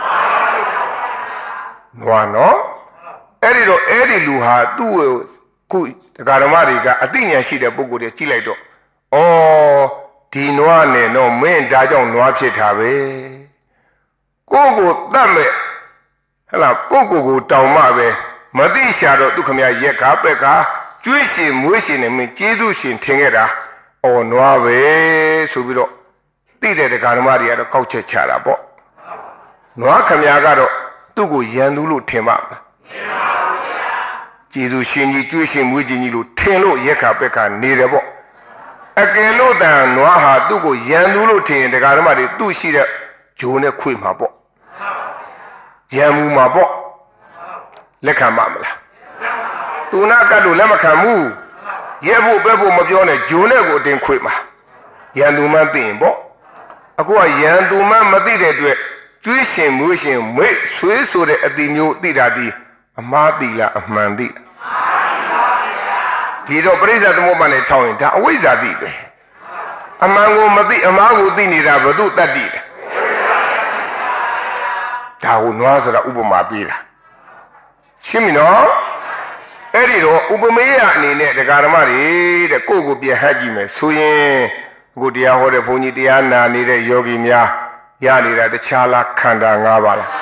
နွားနော်အဲ့ဒီတော့အဲ့ဒီလူဟာသူ့ကိုခုတရားဓမ္မတွေကအသိဉာဏ်ရှိတဲ့ပုဂ္ဂိုလ်တွေကြည့်လိုက်တော့ဩဒီနွားနဲ့တော့မင်းဒါကြောင့်နွားဖြစ်တာပဲကိုယ့်ကိုတတ်မဲ့ဟဲ့လားပုဂ္ဂိုလ်ကိုတောင်မှပဲမသိရှာတော့သူခမရရက်ခါပက်ကကျွေးရှင်မွေးရှင်နဲ့မင်းကျေးဇူးရှင်ထင်ခဲ့တာဩနွားပဲဆိုပြီးတော့သိတဲ့တရားဓမ္မတွေကတော့ကောက်ချက်ချတာပေါ့နွားခမရကတော့သူ့ကိုရန်သူလို့ထင်ပါမလားထင်ပါဘူးဗျာကျေးဇူးရှင်ကြီးကျွေးရှင်မွေးခြင်းကြီးလို့ထင်လို့ရက်ခါပက်ကနေတယ်ပေါ့အကယ်လို့တန်နွားဟာသူ့ကိုရန်သူလို့ထင်ရင်တရားဓမ္မတွေသူ့ရှိတဲ့ဂျိုးနဲ့ခွေမှာပေါ့ရန်မှုမှာပေါ့လက်ခံပါမလားသူနာကတ်လို့လက်မခံဘူးရဲဖို့ပဲဖို့မပြောနဲ့ဂျိုးနဲ့ကိုအတင်ခွေမှာရန်သူမှသိရင်ပေါ့အခုကရန်သူမှမသိတဲ့အတွက်ကျွေးရှင်မွေးရှင်မိတ်ဆွေးဆိုတဲ့အတိမျိုးသိတာဒီအမှားသိလားအမှန်သိဒီတော့ပရိစ္ဆေသမုပ္ပါဒ်နဲ့ထောင်းရင်ဒါအဝိဇ္ဇာသိပဲအမှန်ကိုမသိအမှားကိုသိနေတာဘယ်သူတတ်တည်လဲဒါကိုနွားဆိုတာဥပမာပေးတာရှင်းပြီနော်အဲ့ဒီတော့ဥပမေယအနေနဲ့တရားဓမ္မတွေတဲ့ကိုယ့်ကိုပြန်ဟတ်ကြည့်မယ်ဆိုရင်အခုတရားဟောတဲ့ဘုန်းကြီးတရားနာနေတဲ့ယောဂီများရနေတာတခြားလားခန္ဓာ၅ပါးလား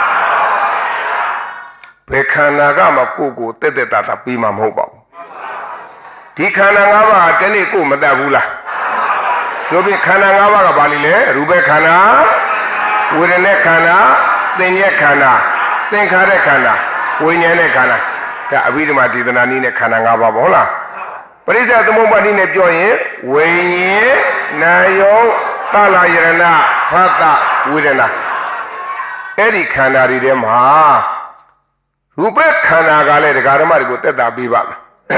ဘယ်ခန္ဓာကမှကိုယ့်ကိုတက်တက်တာတာပြီးမှမဟုတ်ပါဘူးဒီခန္ဓာ၅ပါးတနေ့ကိုမတတ်ဘူးလားဆိုပြီးခန္ဓာ၅ပါးကဘာလဲလဲရူပခန္ဓာဝေဒနာခန္ဓာသင်္ညက်ခန္ဓာသင်္ခါရခန္ဓာဝိညာဉ်နဲ့ခန္ဓာဒါအဘိဓမ္မာဒေသနာနည်းနဲ့ခန္ဓာ၅ပါးပေါ့လားပရိစ္ဆေသမုပ္ပါဒ်နည်းနဲ့ပြောရင်ဝိညာဉ်နာယောသလယရဏဖတ်တဝေဒနာအဲ့ဒီခန္ဓာတွေထဲမှာရူပခန္ဓာကလည်းတရားဓမ္မတွေကိုတက်တာပေးပါမယ်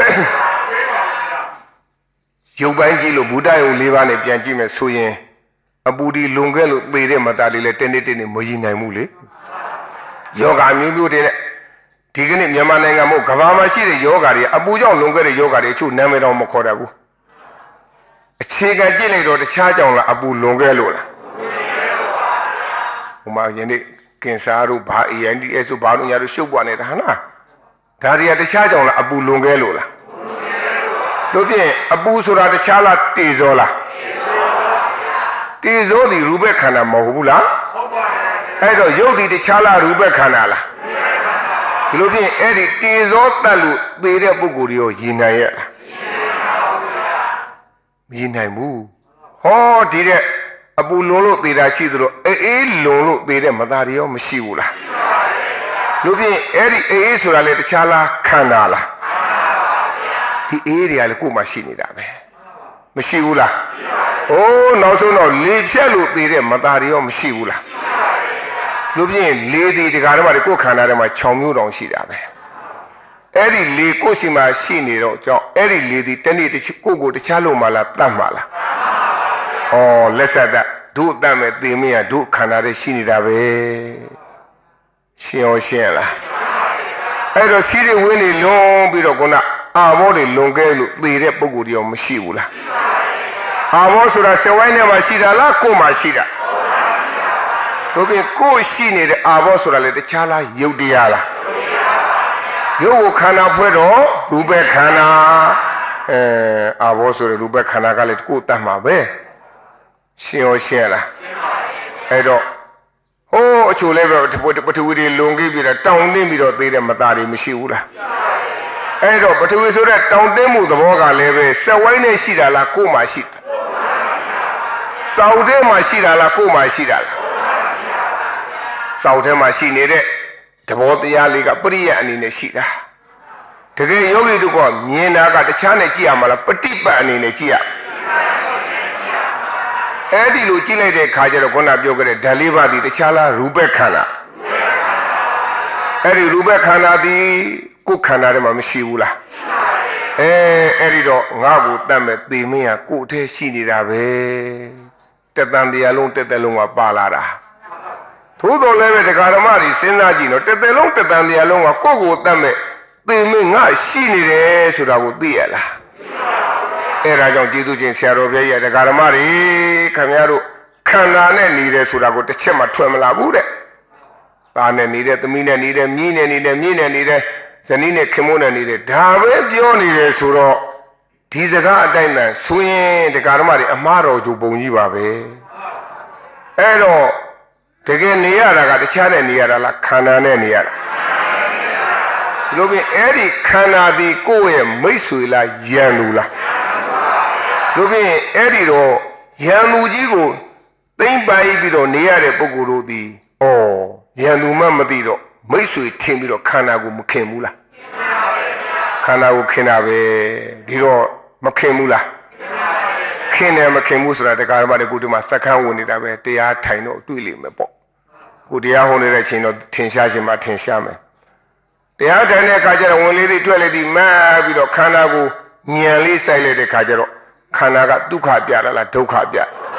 ရုပ်ပိုင်းကြည့်လို့ဘုဒ္ဓယုံ၄ပါးနဲ့ပြန်ကြည့်မယ်ဆိုရင်အပူဒီလွန်ခဲ့လို့သေတဲ့မသားလေးလည်းတင်းတင်းတင်းမရည်နိုင်ဘူးလေယောဂမျိုးမျိုးတွေနဲ့ဒီကနေ့မြန်မာနိုင်ငံမို့ကမ္ဘာမှာရှိတဲ့ယောဂတွေအပူကြောင့်လွန်ခဲ့တဲ့ယောဂတွေအချို့နာမည်တော့မခေါ်တတ်ဘူးအခြေခံကြည့်လိုက်တော့တခြားကြောင့်လားအပူလွန်ခဲ့လို့လားဟိုမှာယနေ့ကင်ဆာတို့ဘာ A I D S တို့ဘာလို့ညာတို့ရှုပ်ပွားနေတာဟာလားဒါတွေကတခြားကြောင့်လားအပူလွန်ခဲ့လို့လားတို့ဖြင့်အပူဆိုတာတခြားလားတေဇောလားတေဇောဒီရူပခန္ဓာမဟုတ်ဘူးလားအဲ့တော့ရုပ်ဒီတခြားလားရူပခန္ဓာလားဒီလိုဖြင့်အဲ့ဒီတေဇောတတ်လို့သေတဲ့ပုဂ္ဂိုလ်ရောရည်နိုင်ရဲ့လားမရည်နိုင်ဘူးဟောဒီတဲ့အပူလွန်လို့သေတာရှိသလိုအေးအေးလွန်လို့သေတဲ့မသားတွေရောမရှိဘူးလားလူဖြင့်အဲ့ဒီအေးအေးဆိုတာလေတခြားလားခန္ဓာလားဒီအေးတွေကလည်းကိုယ်မှရှိနေတာပဲမရှိဘူးလားအိုးနောက်ဆုံးတော့လေဖြတ်လို့သေတဲ့မသားတွေရောမရှိဘူးလားလူဖြင့်လေဒီတကားတော့ကိုယ်ခန္ဓာထဲမှာ၆မျိုးတောင်ရှိတာပဲအဲ့ဒီလေကိုယ်ရှိမှရှိနေတော့ကြောင့်အဲ့ဒီလေဒီတနေ့ကိုယ်ကိုတခြားလို့မလားတတ်မှာလားဩလက်ဆက်တဒုတတ်မဲ့သေမင်းကဒုခန္ဓာတွေရှိနေတာပဲရှင်းအောင်ရှင်းလားအဲ့တော့စီးတွေဝင်းနေလွန်ပြီးတော့ခုနအာဘောတွေလွန်ခဲ့လို့သေတဲ့ပုံကိုယ်တွေရောမရှိဘူးလားအာဘောဆိုတာစဝိုင်းထဲမှာရှိတာလားကိုယ်မှာရှိတာတို့ပြင်ကိုယ်ရှိနေတဲ့အာဘောဆိုတာလေတခြားလားယုတ်တရားလားယုတ်ကိုခန္ဓာဖွဲ့တော့ရူပခန္ဓာအဲအာဘောဆိုတဲ့ရူပခန္ဓာကလည်းကိုယ်တတ်မှာပဲရှင်းရောရှင်းလားအဲ့တော့ဟိုးအချိုလည်းပဲပထဝီတွေလွန်ခဲ့ပြီးတော့တောင်တင်းပြီးတော့သေးတဲ့မသားတွေမရှိဘူးလားအဲ့တော့ပထဝီဆိုတဲ့တောင်တင်းမှုသဘောကလည်းပဲစက်ဝိုင်းနဲ့ရှိတာလားကိုယ်မှာရှိတာစောက်ထဲမှာရှိတာလားကိုယ်မှာရှိတာလားစောက်ထဲမှာရှိနေတဲ့သဘောတရားလေးကပရိယအနေနဲ့ရှိတာတကယ်ယောဂီတို့ကမြင်တာကတခြားနဲ့ကြည့်ရမှာလားပฏิပတ်အနေနဲ့ကြည့်ရအဲ့ဒီလိုကြည့်လိုက်တဲ့ခါကျတော့ခုနပြောခဲ့တဲ့ဓာလေးပါးဒီတခြားလားရူပခန္ဓာအဲ့ဒီရူပခန္ဓာဒီကိုယ်ခန္ဓာထဲမှာမရှိဘူးလားအဲအဲ့ဒီတော့ငါ့ကိုတတ်မဲ့သေမင်းကကိုယ်ထဲရှိနေတာပဲတက်တန်တရားလုံးတက်တက်လုံးကပါလာတာသို့တော်လည်းပဲတရားဓမ္မတွေစဉ်းစားကြည့်တော့တက်တက်လုံးတက်တန်တရားလုံးကကိုယ့်ကိုယ်တတ်မဲ့သေမင်းငါရှိနေတယ်ဆိုတာကိုသိရလားအဲ့ဒါကြောင့်ကျေးဇူးရှင်ဆရာတော်ဘုရားရဲ့တရားဓမ္မတွေခင်ဗျားတို့ခန္ဓာနဲ့နေတယ်ဆိုတာကိုတစ်ချက်မှထွက်မလာဘူးတဲ့။ဒါနဲ့နေတဲ့သမီးနဲ့နေတဲ့မြင်းနဲ့နေတဲ့မြင်းနဲ့နေတဲ့ဇနီးနဲ့ခင်မိုးနဲ့နေတဲ့ဒါပဲပြောနေတယ်ဆိုတော့ဒီစကားအတိုင်းမှဆိုရင်တရားဓမ္မတွေအမှားတော်ကြုံပုံကြီးပါပဲ။အဲ့တော့တကယ်နေရတာကတခြားနဲ့နေရတာလားခန္ဓာနဲ့နေရတာ။လို့ပြင်အဲ့ဒီခန္ဓာဒီကိုယ့်ရဲ့မိတ်ဆွေလားယံလူလားတို့ဖြင့်အဲ့ဒီတော့ယံလူကြီးကိုသိမ့်ပိုက်ပြီးတော့နေရတဲ့ပုဂ္ဂိုလ်တို့သည်ဩယံလူမှမသိတော့မိတ်ဆွေထင်ပြီးတော့ခန္ဓာကိုမခင်ဘူးလားခန္ဓာကိုခင်တာပဲဒီတော့မခင်ဘူးလားခင်တယ်မခင်ဘူးဆိုတာတရားဓမ္မတွေကိုဒီမှာစက္ကန့်ဝင်နေတာပဲတရားထိုင်တော့တွေ့လိမ့်မယ်ပေါ့ကိုတရားဟောနေတဲ့အချိန်တော့ထင်ရှားခြင်းမှထင်ရှားမယ်တရားထိုင်တဲ့အခါကျတော့ဝင်လေးတွေတွေ့လိုက်ပြီးမှတ်ပြီးတော့ခန္ဓာကိုညံလေးစိုက်လိုက်တဲ့အခါကျတော့ခန္ဓာကဒုက္ခပြတာလားဒုက္ခပြ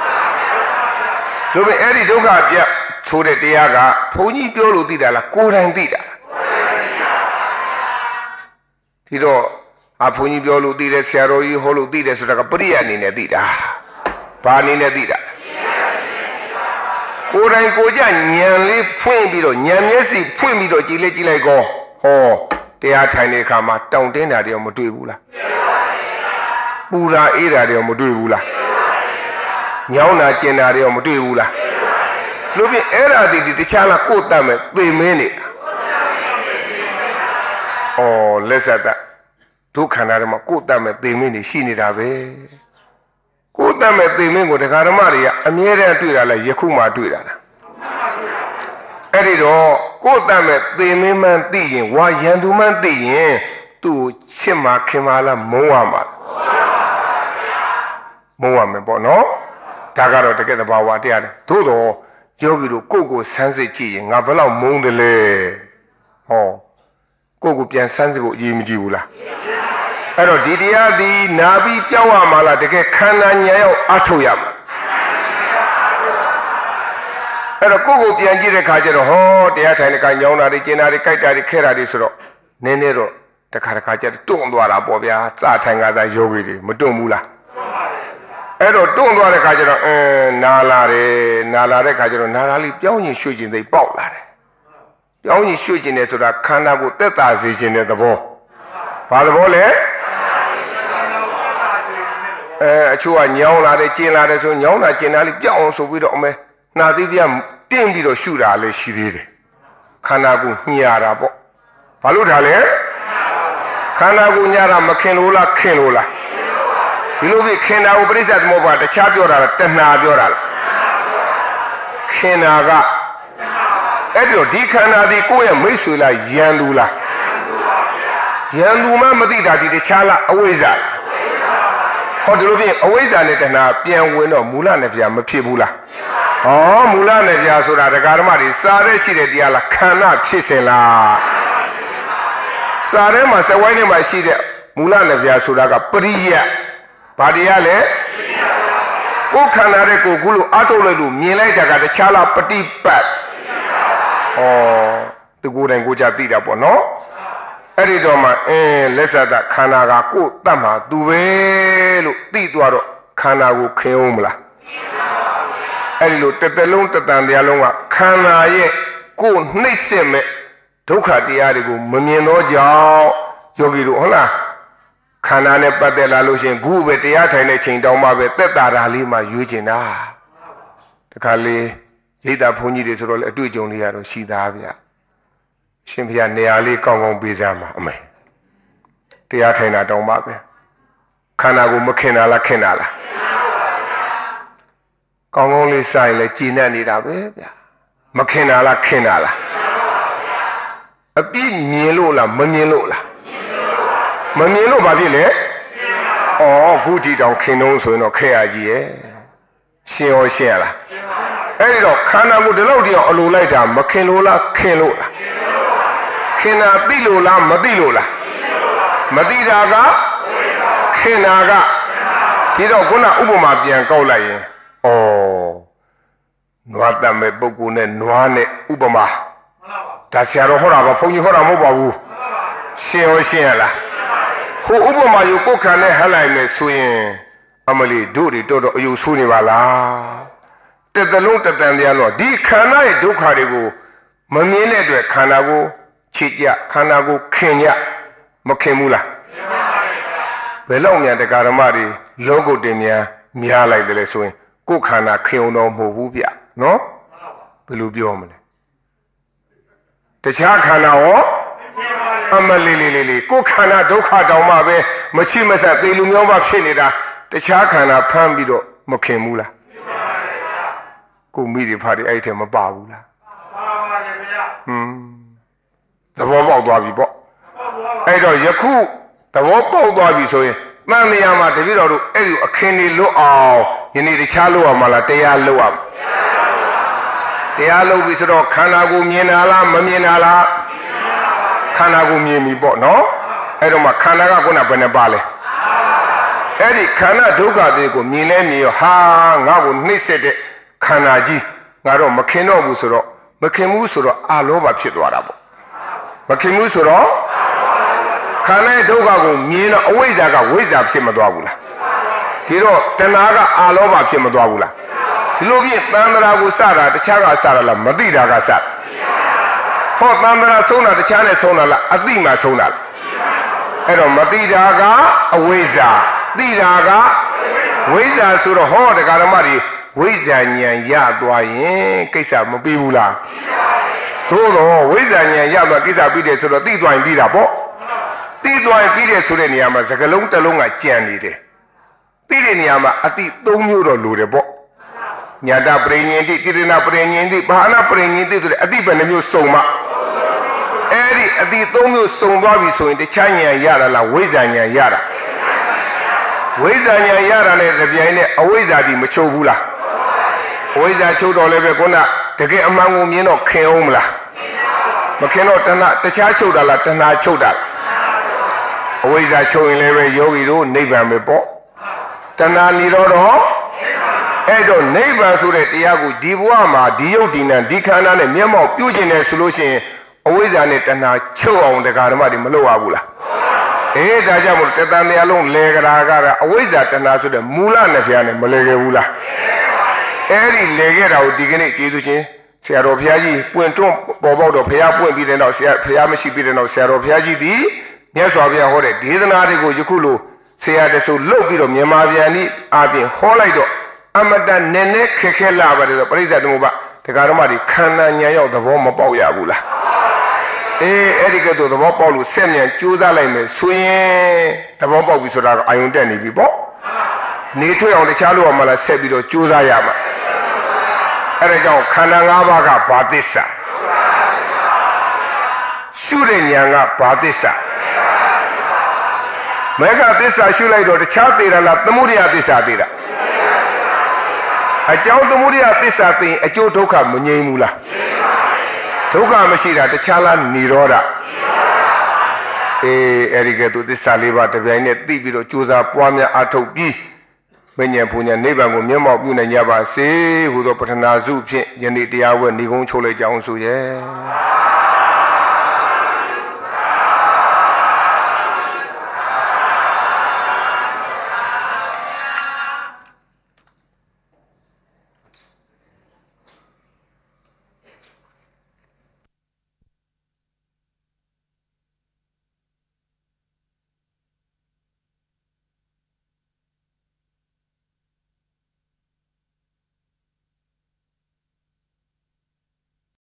ဆိုပေအဲ့ဒီဒုက္ခပြဆိုတဲ့တရားကဘုန်းကြီးပြောလို့သိတာလားကိုယ်တိုင်သိတာဒီတော့အဘုန်းကြီးပြောလို့သိတယ်ဆရာတော်ကြီးဟောလို့သိတယ်ဆိုတာကပရိယအနေနဲ့သိတာဘာအနေနဲ့သိတာကိုယ်တိုင်ကိုကြညံလေးဖွင့်ပြီးတော့ညံမျက်စိဖွင့်ပြီးတော့ကြည်လေးကြည်လိုက်ကောဟောတရားထိုင်တဲ့အခါမှာတောင့်တင်းတာတွေမတွေ့ဘူးလားပူရာအေးတာတွေမတွေ့ဘူးလားညောင်းတာကျင်တာတွေမတွေ့ဘူးလားလို့ပြင်အဲ့ဒါဒီတခြားလားကိုယ်တတ်မဲ့သေမင်းနေတာဩလက်ဆက်တဒုက္ခန္ဓာတွေမှာကိုယ်တတ်မဲ့သေမင်းနေရှိနေတာပဲကိုယ်တတ်မဲ့သေမင်းကိုတရားဓမ္မတွေကအမြဲတမ်းတွေ့တာလဲယခုမှတွေ့တာလားအဲ့ဒီတော့ကိုယ်တတ်မဲ့သေမင်းမှန်သိရင်ဝါရန်သူမှန်သိရင်သူ့ချစ်မှာခင်မှာလားမုန်းရမှာမုန်းရမယ်ပေါ့နော်ဒါကတော့တကယ်သဘာဝတရားတယ်သို့တော့ယောဂီတို့ကိုယ့်ကိုစမ်းစစ်ကြည့်ရင်ငါဘယ်လောက်မုန်းတယ်လဲဟောကိုယ့်ကိုပြန်စမ်းစစ်ဖို့အရေးမကြီးဘူးလားအဲ့တော့ဒီတရားဒီနာပြီးပြောင်းရမှာလားတကယ်ခန္ဓာဉာဏ်ရောက်အထုတ်ရမှာအဲ့တော့ကိုယ့်ကိုပြန်ကြည့်တဲ့ခါကျတော့ဟောတရားထိုင်တဲ့ကညောင်းတာတွေကျင်တာတွေကြိုက်တာတွေခဲတာတွေဆိုတော့နည်းနည်းတော့တခါတခါကျတော့တွန့်သွားတာပေါ့ဗျာစထိုင်ကသာယောဂီတွေမတွန့်ဘူးလားအဲ့တော့တွန်းသွားတဲ့ခါကျတော့အင်းနာလာတယ်နာလာတဲ့ခါကျတော့နာလာလေးပြောင်းရင်ရွှေ့ခြင်းသိပေါက်လာတယ်ပြောင်းရင်ရွှေ့ခြင်းတယ်ဆိုတာခန္ဓာကိုသက်သာစေခြင်းတဲ့သဘောဘာသဘောလဲအဲအချို့ကညောင်းလာတယ်ကျင်လာတယ်ဆိုညောင်းတာကျင်တာလေးပြောက်အောင်ဆိုပြီးတော့အမေနာသီးပြတင်းပြီးတော့ရှုတာလည်းရှိသေးတယ်ခန္ဓာကိုညှာတာပေါ့ဘာလို့ထားလဲခန္ဓာကိုညှာတာမခင်လို့လားခင်လို့လားဒီလိုပြီးခင်တာကိုပြိဿသမုပ္ပါတခြားပြောတာလားတဏှာပြောတာလားခင်တာကအဲ့ဒီဒီခန္ဓာဒီကိုယ့်ရဲ့မိတ်ဆွေလားယံသူလားယံသူမှမသိတာဒီတခြားလားအဝိဇ္ဇာလားဟောဒီလိုပြီးအဝိဇ္ဇာနဲ့တဏှာပြန်ဝင်တော့မူလနဲ့ပြမဖြစ်ဘူးလားဟောမူလနဲ့ပြဆိုတာဒကာဓမ္မတွေစားတဲ့ရှိတဲ့တရားလားခန္ဓာဖြစ်စင်လားစားထဲမှာစဝိုင်းထဲမှာရှိတဲ့မူလနဲ့ပြဆိုတာကပရိယတ်ဘာတရားလဲကိုယ်ခန္ဓာတဲ့ကိုယ်ကူလို့အထုတ်လိုက်လို့မြင်လိုက်တာကတခြားလားပฏิပတ်ဩဒီကိုယ်တိုင်ကိုယ်ကြသိတာပေါ့နော်အဲ့ဒီတော့မှအင်းလက်ဆက်တာခန္ဓာကကိုယ်တတ်မှာသူပဲလို့သိသွားတော့ခန္ဓာကိုခင်အောင်မလားအဲ့ဒီလိုတစ်တလုံးတစ်တန်တရားလုံးကခန္ဓာရဲ့ကိုယ်နှိမ့်ဆက်မဲ့ဒုက္ခတရားတွေကိုမမြင်တော့ကြောင်းယောဂီတို့ဟုတ်လားခန္ဓာနဲ့ပတ်သက်လာလို့ရှိရင်ခုပဲတရားထိုင်တဲ့ချိန်တောင်မှပဲသက်တာဓာလေးမှရွေးကျင်တာတခါလေရိတ်တာဘုန်းကြီးတွေဆိုတော့လေအတွေ့အကြုံလေးရတော့ရှိသားဗျရှင်ဖျားနေရာလေးကောင်းကောင်းပေးစားမှာအမေတရားထိုင်တာတောင်မှပဲခန္ဓာကိုမခင်တာလားခင်တာလားကောင်းကောင်းလေးစားရင်လည်းကြည်နပ်နေတာပဲဗျမခင်တာလားခင်တာလားအပြည့်မြင်လို့လားမမြင်လို့လားမမြင်လို့ဘာဖြစ်လဲဩခုတီတောင်ခင်တော့ဆိုရင်တော့ခဲရကြီးရဲ့ရှင်ရောရှင်းရလားအဲ့ဒီတော့ခန္ဓာကိုဒီလောက်တည်းအောင်အလိုလိုက်တာမခင်လို့လားခင်လို့လားခင်တာသိလို့လားမသိလို့လားမသိတာကခင်တာကဒီတော့ခုနဥပမာပြန်ကောက်လိုက်ရင်ဩနွားတတ်မဲ့ပုဂ္ဂိုလ်နဲ့နွားနဲ့ဥပမာဒါဆရာတော်ဟောတာပါဘုန်းကြီးဟောတာမဟုတ်ပါဘူးရှင်းရောရှင်းရလားဟိုဥပမာယူကိုယ်ခံနဲ့ဟလိုက်မယ်ဆိုရင်အမလီတို့တွေတော်တော်အယုဆိုးနေပါလားတစ်သလုံးတစ်တန်တရားတော့ဒီခန္ဓာရဲ့ဒုက္ခတွေကိုမမြင်တဲ့အတွက်ခန္ဓာကိုချစ်ကြခန္ဓာကိုခင်ကြမခင်ဘူးလားဘယ်လောက်များတရားဓမ္မတွေလောကုတ်တင်များများလိုက်တယ်လဲဆိုရင်ကိုယ်ခန္ဓာခင်အောင်တော့မဟုတ်ဘူးဗျနော်ဘယ်လိုပြောမလဲတခြားခန္ဓာရောအမလီလီလီလီကိုယ်ခန္ဓာဒုက္ခတောင်မှပဲမရှိမဆက်သေလူမျိုးမှဖြစ်နေတာတခြားခန္ဓာဖမ်းပြီးတော့မခင်ဘူးလားကိုမိတွေဖားတွေအဲ့ထဲမပါဘူးလားပါပါတယ်ဗျာဟွန်းသဘောပေါက်သွားပြီပေါ့အဲ့တော့ယခုသဘောပေါက်သွားပြီဆိုရင်တန်လျာမှာတပည့်တော်တို့အဲ့ဒီအခင်းလေးလွတ်အောင်ယနေ့တခြားလွတ်အောင်မလားတရားလွတ်အောင်တရားလွတ်ပြီဆိုတော့ခန္ဓာကိုမြင်တာလားမမြင်တာလားခန္ဓာကိုမြင်ပြီပေါ့နော်အဲ့တော့မှခန္ဓာကခုနဘယ်နှပါလဲအဲ့ဒီခန္ဓာဒုက္ခတွေကိုမြင်လဲမြင်ရောဟာငါ့ကိုနှိမ့်ဆက်တဲ့ခန္ဓာကြီးငါတော့မခင်တော့ဘူးဆိုတော့မခင်ဘူးဆိုတော့အာလောဘဖြစ်သွားတာပေါ့မခင်ဘူးဆိုတော့ခန္ဓာဒုက္ခကိုမြင်တော့အဝိဇ္ဇာကဝိဇ္ဇာဖြစ်မသွားဘူးလားဒီတော့တဏှာကအာလောဘဖြစ်မသွားဘူးလားဒီလိုဖြင့်သံဃာကိုစတာတခြားကစတာလားမသိတာကစဟောသံဃာဆုံးတာတခြားနဲ့ဆုံးတာလားအသိမှဆုံးတာလားအဲ့တော့မသိတာကအဝိဇ္ဇာသိတာကဝိဇ္ဇာဆိုတော့ဟောတရားဓမ္မတွေဝိဇ္ဇာဉာဏ်ရသွားရင်ကိစ္စမပြီးဘူးလားသို့တော့ဝိဇ္ဇာဉာဏ်ရသွားကိစ္စပြီးတယ်ဆိုတော့သိသွားရင်ပြီးတာပေါ့သိသွားရင်ပြီးတယ်ဆိုတဲ့နေရာမှာစကလုံးတစ်လုံးကကြံနေတယ်သိတဲ့နေရာမှာအတိသုံးမျိုးတော့လိုတယ်ပေါ့ညာတပရိညင်တိတိရဏပရိညင်တိဘာနာပရိညင်တိဆိုတဲ့အတိဘယ်နှမျိုးစုံမှအဲ့ဒီအတိသုံးမျိုးစုံသွားပြီဆိုရင်တခြားဉာဏ်ရတာလားဝိဇ္ဇာဉာဏ်ရတာဝိဇ္ဇာဉာဏ်ရတာနဲ့တပြိုင်နက်အဝိဇ္ဇာဒီမချုပ်ဘူးလားအဝိဇ္ဇာချုပ်တော့လည်းပဲခုနတကယ်အမှန်ကိုမြင်တော့ခင်အောင်မလားမခင်တော့တဏှာတခြားချုပ်တာလားတဏှာချုပ်တာလားအဝိဇ္ဇာချုပ်ရင်လည်းပဲယောဂီတို့နိဗ္ဗာန်ပဲပေါ့တဏှာနေတော့တော့အဲ့တော့နိဗ္ဗာန်ဆိုတဲ့တရားကိုဒီဘဝမှာဒီယုတ်ဒီနံဒီခန္ဓာနဲ့မျက်မှောက်ပြုကျင်တယ်ဆိုလို့ရှိရင်အဝိဇ္ဇာနဲ့တဏှာချုပ်အောင်တရားဓမ္မတွေမလုပ်ရဘူးလားအေးဒါကြောင့်မို့တတန်တရားလုံးလေကရာကအဝိဇ္ဇာတဏှာဆိုတဲ့မူလနှစ်ဖြာနဲ့မလဲခဲ့ဘူးလားအဲ့ဒီလေခဲ့တာကိုဒီကနေ့ကျေးဇူးရှင်ဆရာတော်ဘုရားကြီးပွင့်တွန်းပေါ်ပေါက်တော့ဘုရားပွင့်ပြီးတဲ့နောက်ဆရာဘုရားမရှိပြီးတဲ့နောက်ဆရာတော်ဘုရားကြီးဒီမြတ်စွာဘုရားဟောတဲ့ဒေသနာတွေကိုယခုလိုဆရာတဆူလုတ်ပြီးတော့မြန်မာပြန်ဤအပြင်ဟောလိုက်တော့အမတန်နည်းနည်းခက်ခဲလာပါတယ်ဆိုပရိစ္ဆေသမုပ္ပါတရားတော်မှဒီခန္ဓာဉာဏ်ရောက်သဘောမပေါက်ရဘူးလားအေးအဲ့ဒီကဲ့သို့သဘောပေါက်လို့ဆက်မြန်ကြိုးစားလိုက်မယ်ဆိုရင်သဘောပေါက်ပြီဆိုတာကအာယုန်တက်နေပြီပေါ့နေထွက်အောင်တခြားလို့မှလည်းဆက်ပြီးတော့ကြိုးစားရမှာအဲ့ဒါကြောင့်ခန္ဓာ၅ပါးကဘာသစ္စာရှုတဲ့ဉာဏ်ကဘာသစ္စာမေဃသစ္စာရှုလိုက်တော့တခြားသေးတာလားသမုဒယသစ္စာသေးတာအကြောင်းသမုဒယသစ္စာသိရင်အကျိုးဒုက္ခမငြိမ်းဘူးလားဒုက္ခမရှိတာတခြားလားនិရောဓအေးအဲ့ဒီကဲ့သို့သစ္စာလေးပါးတပြိုင်နဲ့သိပြီးတော့ကြိုးစားပွားများအထုတ်ပြီးမဉ္ဇဉ်ပူညာနိဗ္ဗာန်ကိုမျက်မှောက်ပြုနိုင်ကြပါစေဟူသောပထနာစုဖြင့်ယနေ့တရားဝဲဏီကုံးချုပ်လိုက်ကြအောင်ဆိုရဲ့